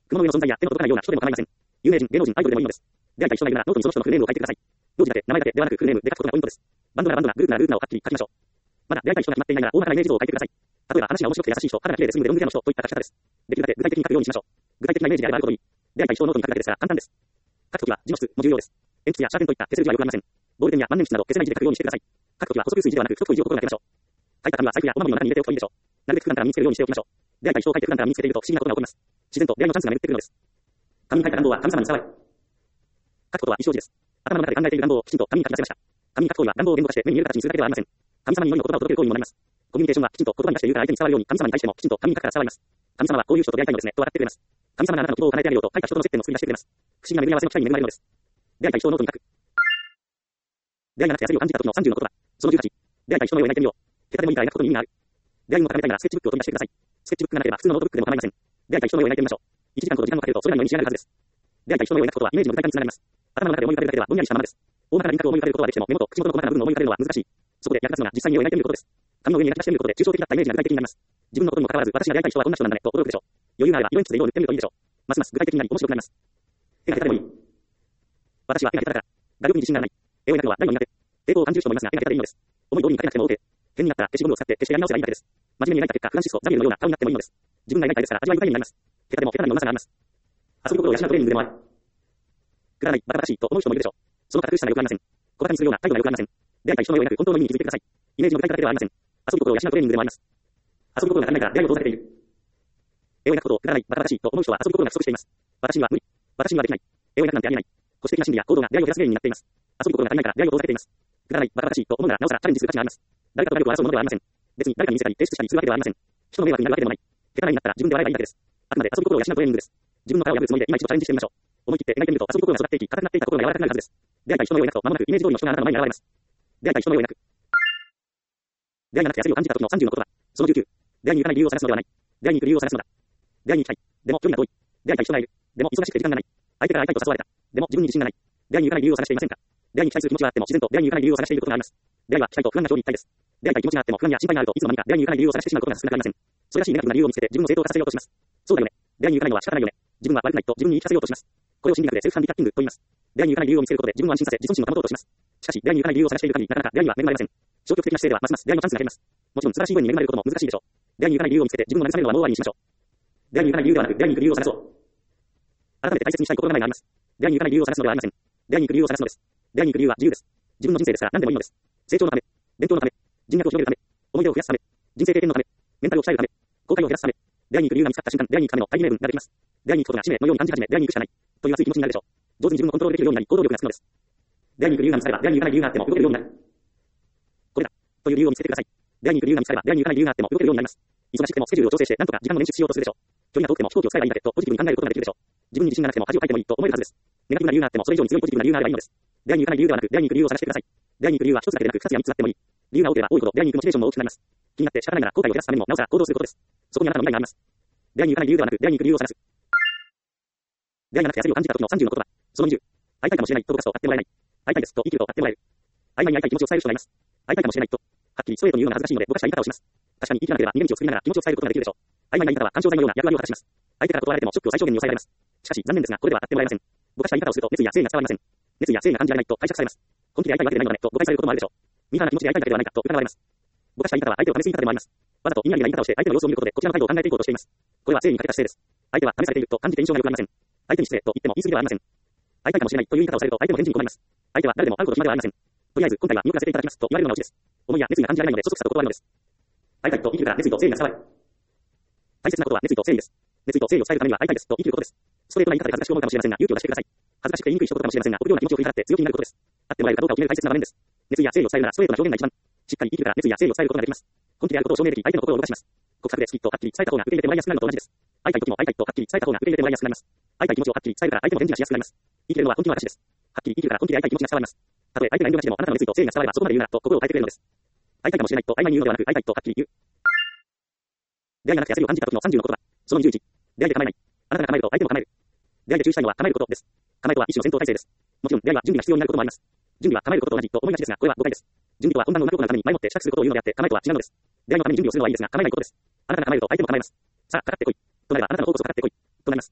雲の上の存在や手の届かないような人でも構いません。有名人、芸能人、アイドルでもいいのです。でありたい人がいるなら、ノートにその人のフルネームを書いてください。同時だけ、名前だけではなくフルネームで書くことがポイントです。バンドならバンドな、グループならグループなをはっきり書きましょう。まだ出会いたい人が決まっていないなら、大まかなイメージ像を書いてください。例えば、話が面白くて優しい人、肌が綺麗ですぐでロングヘアの人といった書き方です。できるだけ具体的に書くようにしましょう。具体的なイメージであればあるほどいい。出会いたい人をノートに書くだけですから簡単です。書くときは字の質も重要です。鉛筆やシャーペンといった手数字はよくありません。ボールペンや万年筆など消せない字で書くようにしてください。書くときは細く薄い字ではなく太い字を心がけましょう。書いた紙は財布やお守りの中に入れておくといいでしょう。なるべく普段から身につけるようにしておきましょう。出会いたい人を書いて普段から身につけていると不思議なことが起こります。自然と出会いのチャンスが巡ってくるのです。紙に書いた願望は神様に伝わる。書くことは意思表示です。頭の中で考えている願望をきちんと紙に書き出せました。紙に書く行為は願望を言語化して目に見える形にするだけではありません。神様に良いの言葉を届ける行為にもなります。コミュニケーションはきちんと言葉に出して言うから相手に伝わるように神様に対してもきちんと紙に書くから伝わります。神様はこういう人と出会いたいのですねと笑ってくれます。神様があなたの希望を叶えてあげようと書いた人との接点も作り出してくれます。不思議な巡り合わせの機会に恵まれるのです。出会いたい人をノートに書く。出会いがなくて焦りを感じた時の30の言葉。その18。出会いたい人の絵を描いてみよう。下手でもいいから描くことに意味がある。出会いを高めたいならスケッチブックを取り出してください。スケッチブックがなければ普通のノートブックでも構いません。出会いたい人の絵を描いてみましょう。1時間ほど時間をかけるとそれらの絵に仕上がるはずです。出会いたい人の絵を描くことはイメージの具体化につながります。頭の中で思い浮かべるだけではぼんやりしたままです。大まかな輪郭を思い浮かべることはできても目元、口元の細かな部分を思い浮かべるのは難しい。そこで役立つのが実際に絵を描いてみることです。紙の上に描き出してみることで抽象的だったイメージが具体的になります。自分のことにも関わらず私が出会いたい人はこんな人なんだねと驚くでしょう。余裕があれば色鉛筆で色を塗ってみるといいでしょう。ますます具体的になり面白くなります。絵が下手でもいい。私は絵が下手だから。画力に自信がない。絵を描くのは何も苦手。抵抗を感じる人もいますが絵が下手でいいのです。思い通りに描けなくても OK。変になったら消しゴムを使って消してやり直せばいいだけです。真面目に描いた結果、フランシスコ・ザビエルのような顔になってもいいのです。自分が描いた絵ですから味わい深いになります。下手でも下手なにうまさがあります。遊び心を養うトレーニングでもある。くだらない、バカバカしいと思う人もいるでしょう。その堅苦しさがよくありません。小馬鹿にするような態度がよくありません。出会いたい人の絵を描く本当の意味に気づいてください。イメージの具体化だけではありません。遊び心を養うトレーニングでもあります。遊び心が足りないから出会いを遠ざけている。絵を描くことをくだらない、バカバカしいと思う人は遊び心が不足しています。私には無理。私にはできない。絵を描くなんてありえない。保守的な心理や行動が出会いを減らす原因になっています。遊び心が足りないから出会いを遠ざけています。くだらない、バカバカしいと思うならなおさらチャレンジする価値があります。誰かと誰かを争うものではありません。別に誰かに見せたり提出したりするわけではありません。人の迷惑になるわけでもない。下手なになったら自分で笑えばいいだけです。あくまで遊び心を養うトレーニングです。自分の殻を破るつもりで今一度チャレンジしてみましょう。思い切って描いてみると遊び心が育っていき、硬くなっていた心が柔らかくなるはずです。出会いたい人の絵を描くと間もなくイメージ通りの人があなたの前に現れます。出会いたい人の絵を描く。出会いがなくて焦りを感じた時の30の言葉。その19。出会いに行かない理由を探すのではない。出会いに行く理由を探すのだ。出会いに行きたい。でも距離が遠い。出会いたい人がいる。でも忙しくて時間がない。相手から会いたいと誘われた。でも自分に自信がない。出会いに行かない理由を探していませんか。出会いに期待する気持ちがあっても自然と出会いに行かない理由を探していることがあります。出会いは期待と不安が生じ一体です。出会いたい気持ちがあっても不安や心配があるといつの間にか出会いに行かない理由を探してしまうことが少なくありません。それらしいネガティブな理由を見つけて自分を正当化させようとします。そうだよね。出会いに行かないのは仕方ないよね。自分は悪くないと自分に言い聞かせようとします。これを心理学でセルフハンディキャッピングと言います。出会いに行かない理由を見つけることで自分を安心させ自尊心を保とうとします。しかし出会いに行かない理由を探している限りなかなか出会いには恵まれません。消極的な姿勢ではますます出会いのチャンスが減ります。もちろん素晴らしい分に恵まれることも難しいでしょう。出会いに行かない理由を見つけて自分を慰めるのはもう終わりにしましょう。出会いに行かない理由ではなく出会いに行く理由を探そう。改めて大切にしたい心構えがあります。出会いに行かない理由を探すのではありません。出会いに行く理由を探すのです。出会いに行く理由は自由です。自分の人生ですから何でもいいのです。成長のため、勉強のため、人脈を広げるため、思い出を増やすため、人生経験のため、メンタルを鍛えるため、後悔を減らすため、出会いに行く理由が見つかった瞬間、出会いに行くための大義名分ができます。出会いに行くことが使命のように感じ始め、出会いに行くしかないという熱い気持ちになるでしょう。上手に自分をコントロールできるようになり、行動力がつくのです。出会いに行く理由が見つかれば、出会いに行かない理由があっても動けるようになる。これだという理由を見つけてください。出会いに行く理由が見つかれば、出会いに行かない理由があっても動けるようになります。忙しくてもスケジュールを調整して、なんとか時間の捻出しようとするでしょう。距離が遠くても飛行機を使えばいいだけとポジティブに考えることができるでしょう。自分に自信がなくても恥をかいてもいいと思えるはずです。ネガティブな理由があってもそれ以上に強いポジティブな理由があればいいのです。出会いに行かない理由ではなく、出会いに行く理由を探してください。出会いに行く理由は一つだけでなく二つや三つあってもいい。理由が多ければ多いほど出会いに行くモチベーションも大きくなります。気になって仕方ないなら後悔を減らすためにもなおさら行動することです。そこにあなたの未来があります。出会いに行かない理由ではなく、出会いに行く理由を探す。出会いがなくて焦りを感じた時の30の言葉。その20。会いたいかもしれないとぼかすと会ってもらえない。会いたいですと言い切ると会ってもらえる。曖昧に会いたい気持ちを伝える人がいます。会いたいかもしれないと。はっきりストレートに言うのが恥ずかしいのでぼかした言い方をします。確かに言い切らなければ逃げ道を作りながら気持ちを伝えることができるでしょう。曖昧な言い方は干渉剤のような役割を果たします。相手から断られてもショックを最小限に抑えられます。しかし残念ですがこれでは会ってもらえません。ぼかした言い方をすると熱意や誠意が伝わりません。熱意や誠意が感じられないと解釈されます。本気で会いたいわけでないのだねと誤解されることもあるでしょう。ミーハーな気持ちで会いたいだけではないかと疑われます。ぼかした言い方は相手を試す言い方でもあります。わざと意味ありな言い方をして相手の様子を見ることでこちらの態度を考えていこうとしています。これは誠意に欠けた姿勢です。相手は試されていると感じて印象が良くありません。相手に失礼と言っても言い過ぎではありません。会いたいかもしれないという言い方をされると相手も返事に困ります。相手は誰でも会うこと暇ではありません。とりあえず今回は見送らせていただきますと言われるのがうちです。思いや熱意が感じられないのでそそくさと断るのです。会いたいと言い切るから熱意と誠意が伝わる。大切なことは熱意と誠意です。熱意と誠意を伝えるためには会いたいですと言い切ることです。ストレートな言い方で恥ずかしく思うかもしれませんが勇気を出してください。恥ずかしくて言いにくい一言かもしれませんが臆病な気持ちを振り払って強気になることです。会ってもらえるかどうかを決める大切な場面です。熱意や誠意を伝えるならストレートな表現が一番。しっかり言い切るから熱意や誠意を伝えることができます。本気であることを証明でき相手の心を動かします。告白で好きとはっきり伝えた方が受け入れてもらいやすくなるのと同じです。会いたい時も会いたいとはっきり伝えた方が受け入れてもらいやすくなります。会いたい気持ちをはっきり伝えるから相手も返事がしやすくなります。言い切れるのは本気の証です。はっきり言い切るから本気で会いたい気持ちが伝わります。たとえ相手が遠慮がちでもあなたの熱意と誠意が伝わればそこまで言うならと心を変えてくれるのです。会いたいかもしれないと曖昧に言うのではなく会いたいとはっきり言う。出会いがなくて焦りを感じた時の30の言葉。その21。出会いで構えない。あなたが構えると相手も構える。出会いで注意したいのは構えることです。構えとは一種の戦闘態勢です。もちろん出会いは準備が必要になることもあります。準備は構えることと同じと思いがちですがこれは誤解です。準備とは本番のうまく行うために前もって支度することを言うのであって構えとは違うのです。出会いのために準備をするのはいいですが構えないことです。あなたが構えると相手も構えます。さあかかってこい。となればあなたの方こそかかってこい。となります。気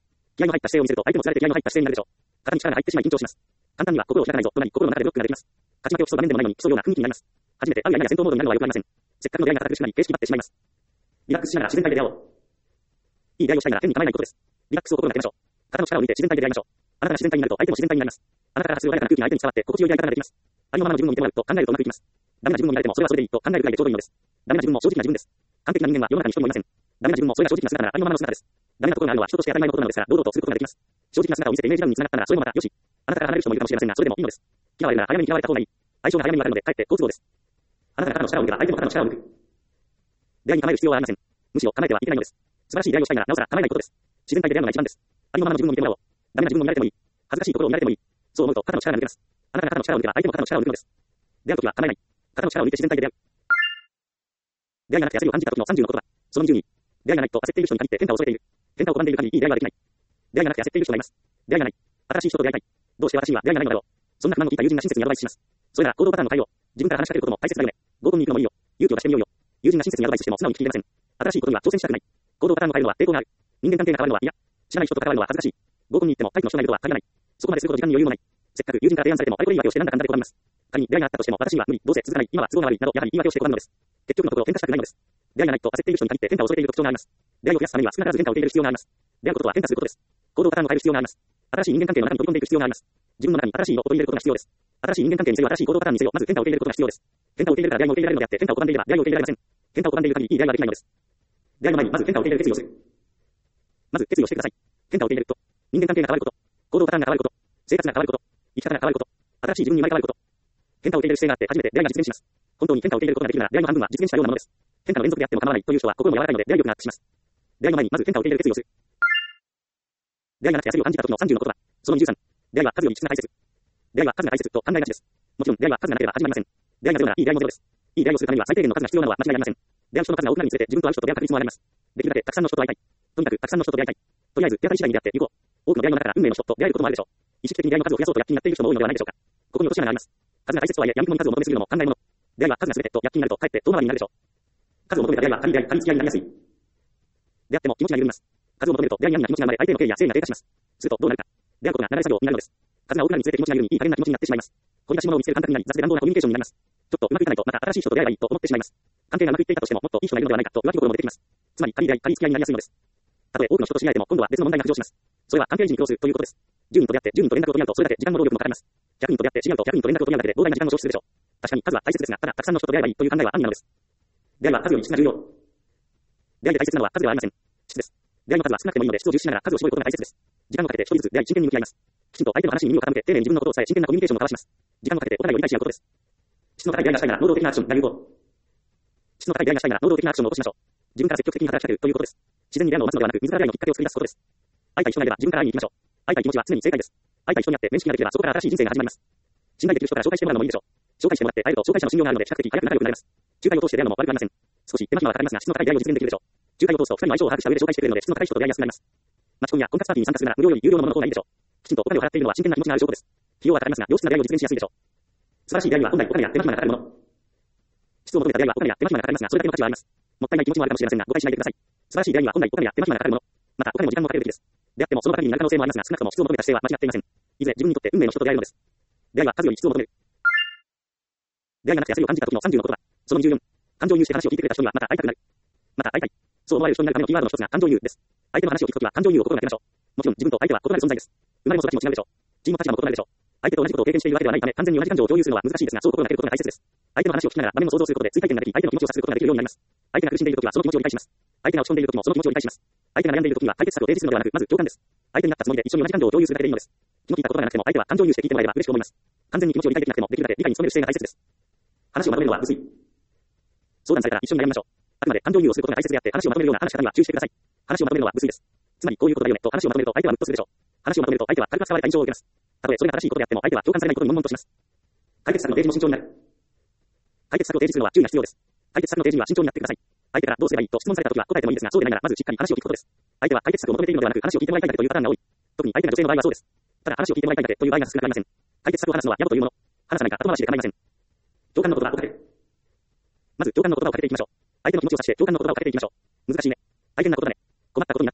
気合の入った姿勢を見せると、相手もつられて気合の入った姿勢になるでしょう。肩に力が入ってしまい緊張します。簡単には心を開かないぞとなり、心の中でブロックができます。勝ち負けを競う場面でもないのに、競うような雰囲気になります。初めて会うやや戦闘モードになるのは良くありません。せっかくの出会いが堅苦しくなり、形式ばってしまいます。リラックスしながら自然体で出会おう。いい出会いをしたいなら変に構えないことです。リラックスを心がけましょう。肩の力を抜いて自然体で出会いましょう。あなたが自然体になると相手も自然体になります。あなたから発する穏やかな空気が相手に伝わって心地よいやり方ができます。ありのままの自分を見てもらうと考えるとうまくいきます。ダメな自分を見られてもそれはそれでいいと考えるくらいでちょうどいいのです。ダメな自分も正直な自分です。完璧な人間は世の中に一人もいません。ダメな自分もそれが正直な姿ならありのままの姿です。ダメなところがあるのは人として当たり前のことなのですから、堂々とすることができます。正直な姿を見せてイメージダウンに繋がったならそれもまたよし。あなたから離れる人もいるかもしれませんが、それでもいいのです。嫌われるなら早めに嫌われた方がいい。相性が早めに分かるので、かえって好都合です。あなたが肩の力を抜けば相手も肩の力を抜く。出会いに構える必要はありません。むしろ構えてはいけないのです。素晴らしい出会いをしたいならなおさら構えないことです。自然体で出会うのが一番です。ありのままの自分を見てもらおう。ダメな自分を見られてもいい。恥ずかしいところを見られてもいい。そう思うと肩の力が抜けます。あなたが肩の力を抜けば相手も肩の力を抜くのです。出会うときは構えない。肩の力を抜いて自然体で出会う。出会いがなくて焦りを感じた時の30の言葉。その20に。出会いがないと焦っている人に限って天下を恐れている。天下を拒んでいる限りいい出会いはできない。出会いがなくて焦っている人がいます。出会いがない。新しい人と出会いたい。どうして私には出会いがないのだろう。そんな不満を聞いた友人が親切にアドバイスします。それなら行動パターンの対応。自分から話しかけることも大切だよね。合コンに行くのもいいよ。勇気を出してみようよ。友人が親切にアドバイスしても素直に聞き入れません。新しいことには挑戦したくない。行動パターンを変えるのは抵抗がある。人間関係が変わるのは嫌。知らない人と関わるのは恥ずかしい。合コンに行ってもタイプの人がいるとは限らない。そこまでするほど時間に余裕もない。せっかく友人から提案されてもあれこれ言い訳をしてなんだかんだで拒みます。仮に出会いがあったとしても私には無理、どうせ続かない、今は都合が悪いなどやはり言い訳をして拒むのです。結局のところ喧嘩したくないのです。出会いがないと焦っている人に限って変化を恐れている特徴があります。出会いを増やすためには少なからず変化を受け入れる必要があります。出会うことは変化することです。行動パターンを変える必要があります。新しい人間関係の中に飛び込んでいく必要があります。自分の中に新しい色を取り入れることが必要です。新しい人間関係にせよ新しい行動パターンにせよまず変化を受け入れることが必要です。変化を受け入れるから出会いも受け入れられるのであって変化を拒んでいれば出会いを受け入れられません。変化を拒んでいる限りいい出会いはできないのです。出会いの前にまず変化を受け入れる決意をする。まず決意をしてください。変化を受け入れると人間関係が変わること、行動パターンが変わること、生活が変わること、生き方が変わること、新しい自分に生まれ変わること。変化を受け入れる姿勢があって初めて出会いが実現します。本当に変化を受け入れることができるなら出会いの半分は実現したようなものです。変化の連続であっても構わないという人は心も柔らかいので出会い力がアップします。出会いの前にまず変化を受け入れる決意をする。出会いがなくて焦りを感じた時の30の言葉。その13。出会いは数より質が大切。出会いは数が大切と考えがちです。もちろん出会いは数がなければ始まりません。出会いがゼロならいい出会いもゼロです。いい出会いをするためには最低限の数が必要なのは間違いありません。出会う人の数が多くなるにつれて自分と会う人と出会う確率も上がります。できるだけたくさんの人と会いたい。とにかくたくさんの人と出会いたい。とりあえず手当たり次第に出会っていこう。多くの出会いの中から運命の人と出会えることもあるでしょう。意識的に出会いの数を増やそうと躍起になっている人も多いのではないでしょうか。ここに落とし穴があります。数が大切とはいえ、闇雲に数を求めすぎるのも考えもの。出会いは数が全てと躍起になるとかえって遠回りになるでしょう。数を求めた出会いは仮出会い、仮付き合いになりやすい。出会っても気持ちが緩みます。数を求めると出会いに気持ちが生まれ、相手の敬意や誠意が低下します。するとどうなるか。出会うことが長い作業になるのです。数が多くなるにつれて気持ちが緩み、いい加減な気持ちになってしまいます。掘り出し物を見つける感覚になり、雑で乱暴なコミュニケーションになります。ちょっとうまくいかないとまた新しい人と出会えばいいと思ってしまいます。関係がうまくいっていたとしてももっといい人がいるのではないかと浮気心も出てきます。つまり仮出会い、仮付き合いになりやすいのです。たとえ多くの人と知り合えても今度は別の問題が浮上します。それは関係維持に苦労するということです。10人と出会って10人と連絡を取り合うとそれだけ時間も労力もかかります。100人と出会って知り合うと100人と連絡を取り合うだけで膨大な時間を消費するでしょう。確かに数は大切ですが、ただたくさんの人と出会えばいいという考えは暗になのです。出会いは数より質が重要。出会いで大切なのは数ではありません。質です。出会いの数は少なくてもいいので質を重視しながら数を絞ることが大切です。時間をかけて一人ずつ出会い真剣に向き合います。きちんと相手の話に耳を傾け丁寧に自分のことを伝え真剣なコミュニケーションを交わします。時間をかけてお互いを理解し合うことです。質の高い出会いがしたいなら能動的なアクションが有効。質の高い出会いがしたいなら能動的なアクションを起こしましょう。自分から積極的に働きかけるということです。自然に出会うのを待つのではなく自ら出会いのきっかけを作り出すことです。会いたい人がいれば自分から会いに行きましょう。会いたい気持ちは常に正解です。会いたい人に会って面識ができればそこから新しい人生が始まります。信頼できる人から紹介してもらうのもいいでしょう。紹介してもらって会えると紹介者の信用があるので比較的早く仲良くなれます。仲介を通して出会うのも悪くありません。少し手間暇はかかりますが質の高い出会いを実現できるでしょう。仲介を通すと二人の相性を把握した上で紹介してくれるので質の高い人と出会いやすくなります。マチコンや婚活パーティーに参加するなら無料より有料のものの方がいいでしょう。きちんとお金を払っているのは真剣な気持ちがある証拠です。費用はかかりますが良質な出会いを実現しやすいでしょう。素晴らしい出会いは本来お金や手間暇がかかるもの。質を求めた出会いはお金や手間暇がかかりますがそれだけの価値はあります。もったいない気持ちもあるかもしれませんが誤解しないでください。素晴らしい出会いは本来お金や手間暇がかかるもの。またお金も時間もかけるべきです。出会ってもその限りになる可能性もありますが少なくとも質を求めた姿勢は間違っていません。いずれ自分にとって運命の人と出会えるのです。出会いは数より質を求める。出会いがなくて焦りを感じた時の30の言葉。その24。感情移入して話を聞いてくれた人にはまた会いたくなる。また会いたい。そう思われる人になるためのキーワードの一つが感情移入です。相手の話を聞くときは感情移入を心がけましょう。もちろん自分と相手は異なる存在です。生まれも育ちも違うでしょう。チーム価値観も異なるでしょう。相手と同じことを経験しているわけではないため完全に同じ感情を共有するのは難しいですがそう心がけることが大切です。相手の話を聞きながら場面を想像することで追体験ができ相手の気持ちを察することができるようになります。相手が苦しんでいるときはその気持ちを理解します。相手が落ち込んでいるときもその気持ちを理解します。相手が悩んでいるときには解決策を提示するのではなくまず共感です。相手になったつもりで一緒に同じ感情を共有するだけでいいのです。気の利いた言葉がなくても相手は感情移入して聞いてもらえれば嬉しく思います。完全に気持ちを理解できなくてもできるだけ理解に努める姿勢が大切です。話をまとめるのは無粋。相談されたら一緒に悩みましょう。あくまで感情移入をすることが大切であって話をまとめるような話し方には注意してください。話をまとめるのは無粋です。つまりこういうことだよねと話をまとめると相手はムッとするでしょう。話をまとめると相手は軽く使われた印象を受けます。たとえそれが正しいことであっても相手は共感されないことに悶々とします。解決策の提示も慎重になる。解決策を提示するのは注意が必要です。解決策の提示には慎重になってください。相手からどうすればいいと質問されたときは答えてもいいですが、そうでないならまずしっかり話を聞くことです。相手は解決策を求めているのではなく話を聞いてもらいたいだけというパターンが多い。特に相手が女性の場合はそうです。ただ話を聞いてもらいたいだけという場合が少なくありません。解決策を話すのは野暮というもの。話さないか後回しで構いません。共感の言葉をかける。まず共感の言葉をかけていきましょう。相手の気持ちを察して共感の言葉をかけていきましょう。難しいね。大変なことだね。困ったことになったね。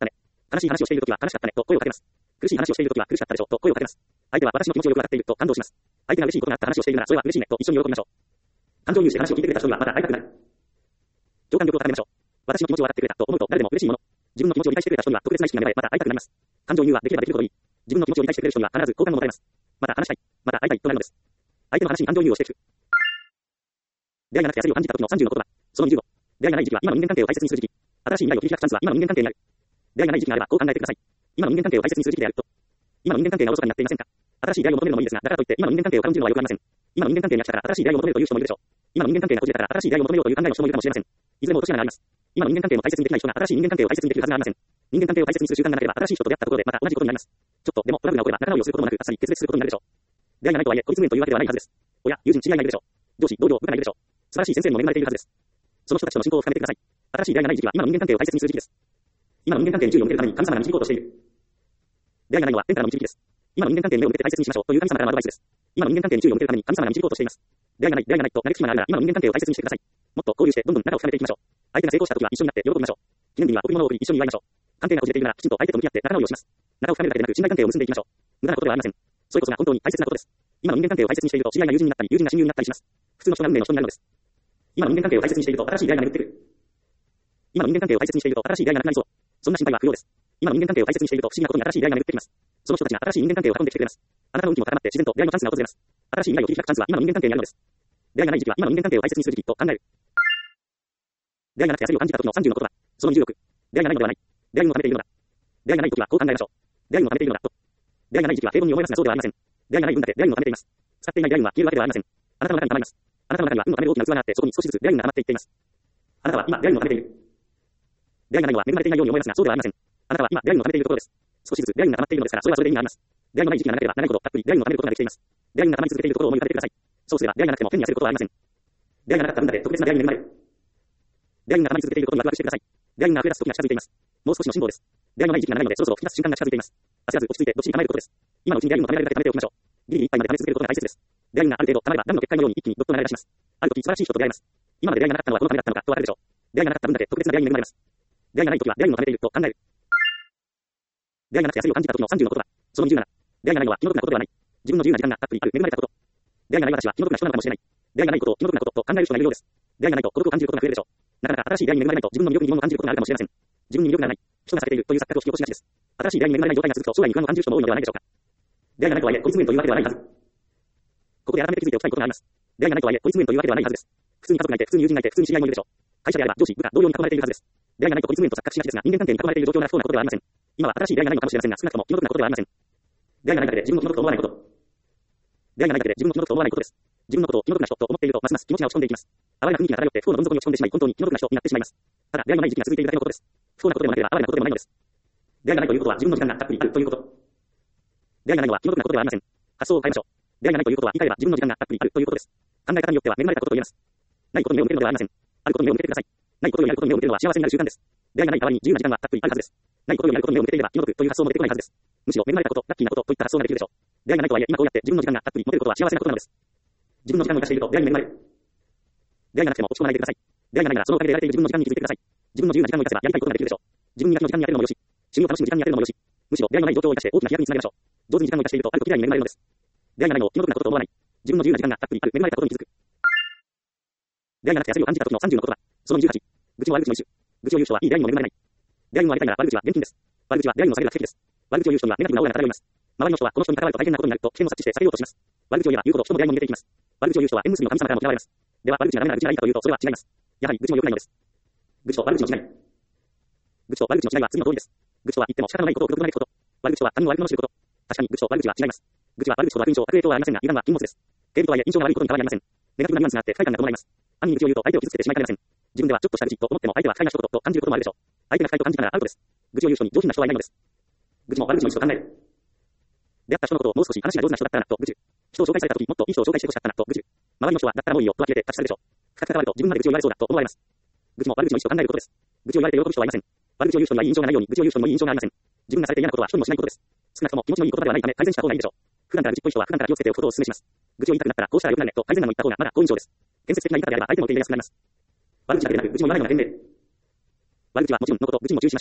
悲しい話をしているときは悲しかったねと声をかけます。苦しい話をしているときは苦しかったでしょと声をかけます。相手は私の気持ちをよくわかっていると感動します。相手が嬉しいことがあった話をしているならそれは嬉しいねと一緒に喜びましょう。感情移入して話を聞いてくれた人にはまた会いたくなる。共感力を高めましょう。私の気持ちをわかってくれたと思うと誰でも嬉しいもの。自分の気持ちを理解してくれた人には特別な意識が芽生えまた会いたくなります。感情移入はできればできるほどいい。自分の気持ちを理解してくれる人には必ず好感を持たれます。また話したい。また会いたいとなるのです。相手の話に感情移入をしていく。出会いがなくて焦りを感じた時の30の言葉。その25。出会いがない時期は今の人間関係を大切にする時期。新しい未来を切り開くチャンスは今の人間関係にある。出会いがない時期があればこう考えてください。今の人間関係を大切にする時期であると。今の人間関係がおろそかになっていませんか。新しい出会いを求めるのもいいですが、だからといって今の人間関係を軽んじるのはよくありません。今の人間関係に飽きたから新しい出会いを求めるという人もいるでしょう。今の人間関係が閉じたから新しい出会いを求めようという考えの人もいるかもしれません。いずれも落とし穴があります。今の人間関係も大切にできない人が新しい人間関係を大切にできるはずがありません。人間関係を大切にする習慣がなければ新しい人と出会ったところでまた同じことになります。ちょっとでもトラブルが起これば仲直りをすることもなくあっさり決裂することになるでしょう。出会いがないとはいえ孤立無縁というわけではないはずです。親、友人、知り合いがいるでしょう。上司、同僚、部下がいるでしょう。素晴らしい先生にも恵まれているはずです。その人たちとの信仰を深めてください。新しい出会いがない時期は今の人間関係を大切にする時期です。今の人間関係に注意を向けるために神様が導こうとしている。出会いがないのは天からの導きです。今の人間関係に目を向けて大切にしましょうという神様からのアドバイスです。今の人間関係に注意を向けるために神様が導こうとしています。出会いがないと嘆く暇があるなら今の人間関係を大切にしてください。もっと交流してどんどん仲を深めていきましょう。相手が成功した時は一緒になって喜びましょう。記念日には贈り物を贈り一緒に祝いましょう。関係がこじれているならきちんと相手と向き合って仲直りをします。仲を深めるだけでなく信頼関係を結んでいきましょう。無駄なことではありません。それこそが本当に大切なことです。今の人間関係を大切にしていると知り合いが友人になったり友人が親友になったりします。普通の人が運命の人になるのです。今の人間関係を大切にしていると新しい出会いが巡ってくる。今の人間関係を大切にしていると新しい出会いがなくなりそう。そんな心配は不要です。今の人間関係を大切にしていると不思議なことに新しい出会いが巡ってきます。その人たちが新しい人間関係を運んできてくれます。あなたの運気も高まって自然と出会いのチャンスが訪れます。新しい未来を切り開くチャンスは今の人間関係にあるのです。出会いがない時期は今の人間関係を大切にする時期と考える。出会いがなくて焦りを感じた時の30の言葉。その26。出会いがないのではない。出会いをためているのだ。出会いがない時はこう考えましょう。出会いをためているのだと。出会いがない時期は平凡に思いますがそうではありません。出会いがない分だけ出会いをためています。使っていない出会いは消えるわけではありません。あなたの中に溜まります。あなたの中には運をためる大きな器があってそこに少しずつ出会いが溜まっていっています。あなたは今出会いをためている。出会いがないのは恵まれていないように思いますがそうではありません。あなたは今出会いをためているところです。少しずつ出会いが溜まっているのですからそれはそれで意味があります。出会いのない時期が長ければ長いほどたっぷり出会いをためることができています。出会いが溜まり続けているところを思い浮かべてください。そうすれば出会いがなくても手に焦ることはありません。出会いがなかった分だけ特別な出会いに恵まれる。出会いが溜まり続けていることにワクワクしてください。出会いが溢れ出す時が近づいています。もう少しの辛抱です。出会いのない時期が長いのでそろそろ引き出す瞬間が近づいています。焦らず落ち着いてどっちに構えることです。今のうちに出会いのためられるだけためておきましょう。ギリギリいっぱいまで溜め続けることが大切です。出会いがある程度溜まればダムの決壊のように一気にどっと流れ出します。ある時素晴らしい人と出会います。今まで出会いがなかったのはこのためだったのかとわかるでしょう。出会いがなかった分だけ特別な出会いに恵まれます。出会いがない時は出会いをためていると考える。出会いがなくて焦りを感じた時の30の言葉。その27。出会いがないのは気の毒なことではない。自分の自由な時間がたっぷりある恵まれたこと。出会いがない私は気の毒な人なのかもしれない。出会いがないことを気の毒なことと考える人がいるようです。出会いがないと孤独を感じることが増えるでしょう。なかなか新しい出会いに恵まれないと自分の魅力に疑問を感じることがあるかもしれません。自分に魅力がない。人が避けているという錯覚を引き起こしがちです。新しい出会いに恵まれない状態が続くと将来に不安を感じる人も多いのではないでしょうか。出会いがないとはいえ孤立無縁というわけではないはず。ここで改めて気づいておきたいことがあります。出会いがないとはいえ孤立無縁というわけではないはずです。普通に家族がいて普通に友人がいて普通に知り合いもいるでしょう。会社であれば上司、部下、同僚に囲まれているはずです。出会いがないと孤立無縁と錯覚しがちですが人間関係に囲まれている状況が不幸なことではありません。今は新しい出会いがないのかもしれませんが少なくとも気の毒なことではありません。出会いがないだけで自分の気の毒と思わないこと。出会いがないだけで自分の気の毒と思わないことです。自分のことを気の毒な人と思っているとますます気持ちが落ち込んでいきます。淡いな雰囲気が漂って不幸のどん底に落ち込んでしまい本当に気の毒な人になってしまいます。ただ出会いのない時期が続いているだけのことです。不幸なことでもなければ淡いなことでもないのです。出会いがないということは自分の時間がたっぷりあるということ。出会いがないのは気の毒なことではありません。発想を変えましょう。出会いがないということは言い換えれば自分の時間がたっぷりあるということです。考え方によっては恵まれたことと言えます。ないことに目を向けるのではありません。あることに目を向けてください。ないことよりあることに目を向けるのは幸せになる習慣です。出会いがない代わりに自由な時間はたっぷりあるはずです。ないことよりあることに目を向けていれば気の毒という発想も出てこないはずです。むしろ恵まれたこと、ラッキーなことといった発想ができるでしょう。出会いがないとはいえ今こうやって自分の時間がたっぷり持てることは幸せなことなのです。自分の時間を生かしていると出会いに恵まれる。出会いがなくても落ち込まないでください。出会いがないならそのおかげでやられている自分の時間に気づいてください。自分の自由な時間を生かせばやりたいことができるでしょう。自分磨きの時間に当てるのもよし、趣味を楽しむ時間に当てるのもよし、むしろ出会いのない状況を生かして大きな飛躍につなげましょう。上手に時間を生かしているとある時出会いに恵まれるのです。出会いがないのを気の毒なことと思わない。自分の自由な時間がたっぷりある恵まれたことに気づく。出会いがなくて焦りを感じた時の30の言葉。その28。愚痴も悪口の一種。愚痴を言う人はいい出会いにも恵まれない。出会いにもありたいなら悪口は厳禁です。悪口は出会いにも下げるが奇跡です。悪口を言う人にはネガティブなオーラが漂います。周りの人はこの人に関わると大変なことになると危険を察知して避けようとします。悪口を言えば言うほど人も出会いにも逃げていきます。悪口を言う人は縁結びの神様からも嫌われます。では悪口がダメなら愚痴がいいかというとそれは違います。やはり愚痴も良くないのです。愚痴と悪口の違い。愚痴と悪口の違いは次の通りです。愚痴とは言っても仕方のないことを愚痴と嘆くこと。悪口とは他人を悪者とすること。確かに愚痴と悪口は違います。愚痴は悪口ほど悪印象、悪影響はありませんが、油断は禁物です。軽微とはいえ印象が悪いことに変わりありません。ネガティブなニュアンスがあって不快感が伴います。暗に愚痴を言うと相手を傷つけてしまいかねません。自分ではちょっとした愚痴と思っても相手は不快な一言と感じることもあるでしょう。相手が不快と感じたならアウトです。愚痴を言う人に上品な人はいないのです。愚痴も悪口の人と考える。出会った人のことをもう少し話が上手な人だったらと愚痴。人を紹介された時もっといい人を紹介してほしかったなと愚痴。周りの人はだったらもういいよと呆れて立ち去るでしょう。深く関わると自分まで愚痴を言われそうだと思われます。愚痴も悪口の人と考えることです。愚痴を言われて喜ぶ人はいません。悪口を言う人にはいい印象がないように愚痴を言う人にもいい印象がありません。自分がされて嫌なことは人にもしないことです。少なくとも気持ちのいいことではないため改善した方がいいでしょう。普段から愚痴っぽい人は普段から気をつけておくことをお勧めします。愚痴を言いたくなったらこうしたら良くなるねと改善案を言った方がまだ好印象です。建設的な言い方であれば相手も受け入れやすくなります。悪口だけでなく愚痴も言わないのが賢明。悪口はもちろんのこと愚痴も注意しましょう。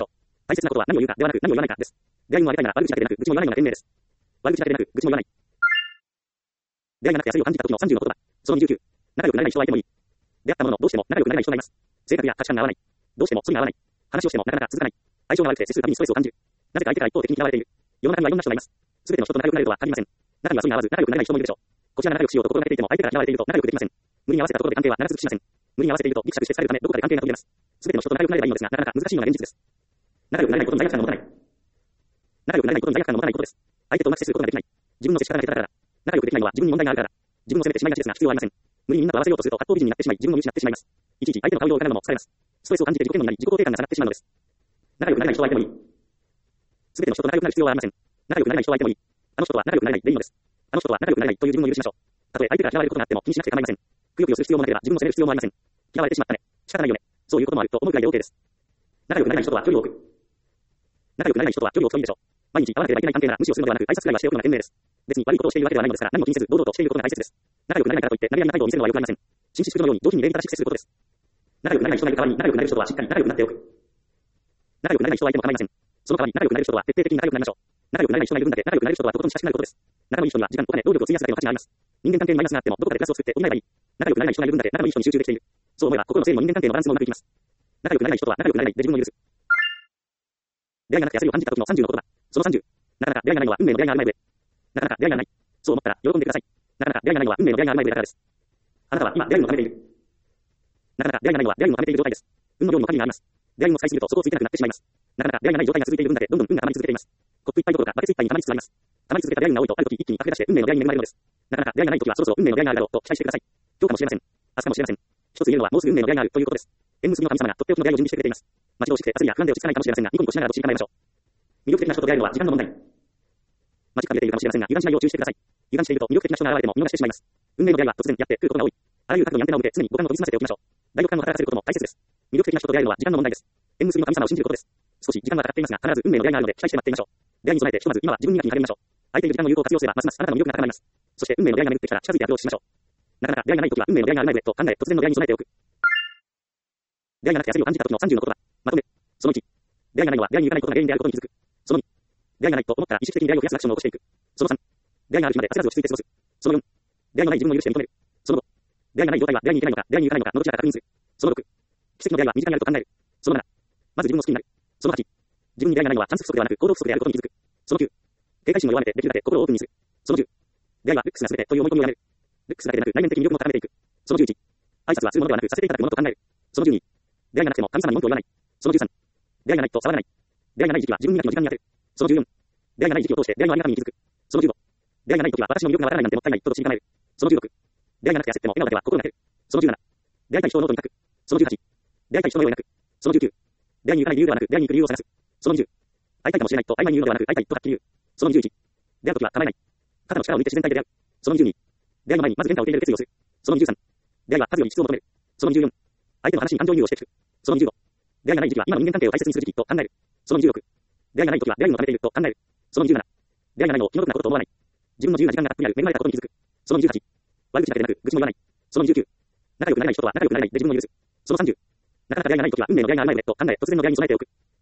大切なことは何を言うかではなく何を言わないかです。出会いもありたいなら悪口だけでなく愚痴も言わないのが賢明です。悪口だけでなく愚痴も言わない。出会いがなくて焦りを感じた時の30の言葉。その29。仲良くなれない人は相手もいい。出会ったもののどうしても仲良くなれない人がいます。性格や価値観が合わない。どうしてもそりが合わない。話をしてもなかなか続かない。相性が悪くて接するたびにストレスを感じる。なぜか相手から一方的に嫌われている。世の中にはいろんな人がいます。すべての人と仲良くなれるとは限りません。中にはそりが合わず仲良くなれない人もいるでしょう。こちらが仲良くしようと心がけていても相手から嫌われていると仲良くできません。無理に合わせたところで関係は長続きしません。無理に合わせているとギクシャクして疲れるためどこかで関係が途切れます。すべての人と仲良くなればいいのですが、なかなか難しいのが現実です。仲良くなれないことに罪悪感を持たない。仲良くなれないことに罪悪感を持たないことです。相手とうまく接することができない。自分の接し方が下手だから。仲良くできないのは自分に問題があるから。自分を責めてしまいがちですが必要はありません。無理にみんなと合わせようとすると八方美人になってしまい自分を見失ってしまいます。いちいち相手の顔色を伺うのも疲れます。ストレスを感じて自己嫌悪になり自己肯定感が下がってしまうのです。仲良くなれない人は相手もいい。すべての人と仲良くなる必要はありません。仲良くなれない人は相手もいい。あの人とは仲良くなれないでいいのです。あの人とは仲良くなれないという自分を許しましょう。たとえ相手から嫌われることがあっても気にしなくて構いません。くよくよする必要もなければ自分を責める必要もありません。嫌われてしまったね。仕方ないよね。そういうこともあると思うくらいで OK です。仲良くなれない人とは距離を置く。仲良くなれない人とは距離を置くといいでしょう。毎日会わなければいけない関係なら無視をするのではなく挨拶くらいはしておくのが賢明です。別に悪いことをしているわけではないのですから何も気にせず堂々としていることが大切です。仲良くなれないからといって投げやりな態度を見せるのは良くありません。紳士淑女のように上品に礼儀正しく接することです。仲良くなれない人がいる代わりに仲良くなれる人とはしっかり仲良くなっておく。仲良くなれない人はいても構いません。その代わり仲良くなれる人とは徹底的に仲良くなりましょう。仲良くなれない人がいる分だけ仲良くなれる人とはとことん親しくなることです。仲のいい人には時間、お金、労力を費やすだけの価値があります。人間関係にマイナスがあってもどこかでプラスを作って補えばいい。仲良くなれない人がいる分だけ仲のいい人に集中できている。そう思えば心の整理も人間関係のバランスもうまくいきます。仲良くなれない人とは仲良くなれないで自分を許す。出会いがなくて焦りを感じた時の30の言葉。その30。なかなか出会いがないのは運命の出会いがある前で。なかなか出会いがない。そう思ったら喜んでください。なかなか出会いがないのは運命の出会いがある前でだからです。あなたは今出会いを貯めている。なかなか出会いがないのは出会いを貯めている状態です。運の量にも限りがあります。出会いを使いすぎると底をついてなくなってしまいます。なかなか出会いがない状態が続いている分だけどんどん運が溜まり続けています。コップ一杯どころかバケツ一杯に溜まりつつあります。溜まり続けた出会いが多いとある時一気に溢れ出して運命の出会いに恵まれるのです。なかなか出会いがない時はそろそろ運命の出会いがあるだろうと期待してください。今日かもしれません。明日かもしれません。一つ言えるのはもうすぐ運命の出会いがあるということです。縁結びの神様がとっておきの出会いを準備してくれています。待ち遠しくて焦りや不安で落ち着かないかもしれませんがニコニコしながらどっしり構えましょう。魅力的な人と出会えるのは時間の問題。間近で出ているかもしれませんが油断しないよう注意してください。油断していると魅力的な人が現れても見逃してしまいます。運命の出会いは突然やってくることが多い。あらゆる角度にアンテナを向け常に五感を研ぎ澄ませておきましょう。第六感を働かせることも大切です。魅力的な人と出会えるのは時間の問題です。縁結びの神様を信じることです。少し時間がかかっていますが必ず運命の出会いがあるので期待して待っていましょう。出会いに備えてひとまず今は自分磨きに励みましょう。空いている時間の有効活用すればますますあなたの魅力が高まります。そして運命の出会いが巡ってきたら近づいてアプローチしましょう。なかなか出会いがない時は運命の出会いがある前でと考え突然の出会いに備えておく。出会いがなくて焦りを感じた時の30の言葉。まとめ。その1。出会いがないのは出会いに行かないことが原因であることに気づく。その2。出会いがないと思ったら意識的に出会いを増やすアクションを起こしていく。その3。出会いがある日まで焦らず落ち着いて過ごす。その4。出会いのない自分を許して認める。その5。出会いがない状態は出会いに行けないのか出会いに行かないのかのどちらか確認する。その6。奇跡の出会いは身近にあると考える。その7。まず自分を好きになる。その8。自分に出会いがないのはチャンス不足ではなく行動不足であることに気づく。その9。警戒心を弱めてできるだけ心をオープンにする。その10。出会いはルックスが全てという思い込みをやめる。ルックスだけでなく内面的に魅力も高めていく。その11。挨拶はするものではなくさせていただくものと考える。その12。出会いがなくても神様に文句を言わない。その13。出会いがないと騒がない。出会いがない時期は自分磨きの時間に当てる。その14。出会いがない時期を通して出会いのありがたみに気づく。その15。出会いがない時は私の魅力がわからないなんてもったいないと信じ構える。その16。出会いがなくて焦っても笑顔だけは心がける。その17。出会いたい人をノートに書く。その18。出会いたい人の絵を描く。その19。出会いに行かない理由ではなく出会いに行く理由を探す。その20。会いたいかもしれないと曖昧に言うのではなく会いたいとはっきり言う。その21。出会う時は構えない。肩の力を抜いて自然体で出会う。その22。出会いの前にまず原価を受け入れる決意をする。その23。出会いは数より質を求める。その24。相手の話に感情移入をしていく。その25。出会いがない時期は今の人間関係を大切にする時期と考える。その26。出会いがない時は出会いを貯めていると考える。その27。出会いがないのを気の毒なことと思わない。自分の自由な時間がたっぷりある恵まれたことに気づく。その28。悪口だけでなく愚痴も言わない。その29。仲良くなれない人とは仲良くなれないで自分を許す。その30。なかなか出会いがない時は運命の出会いがある前でと考え突然の出会いに備えておく。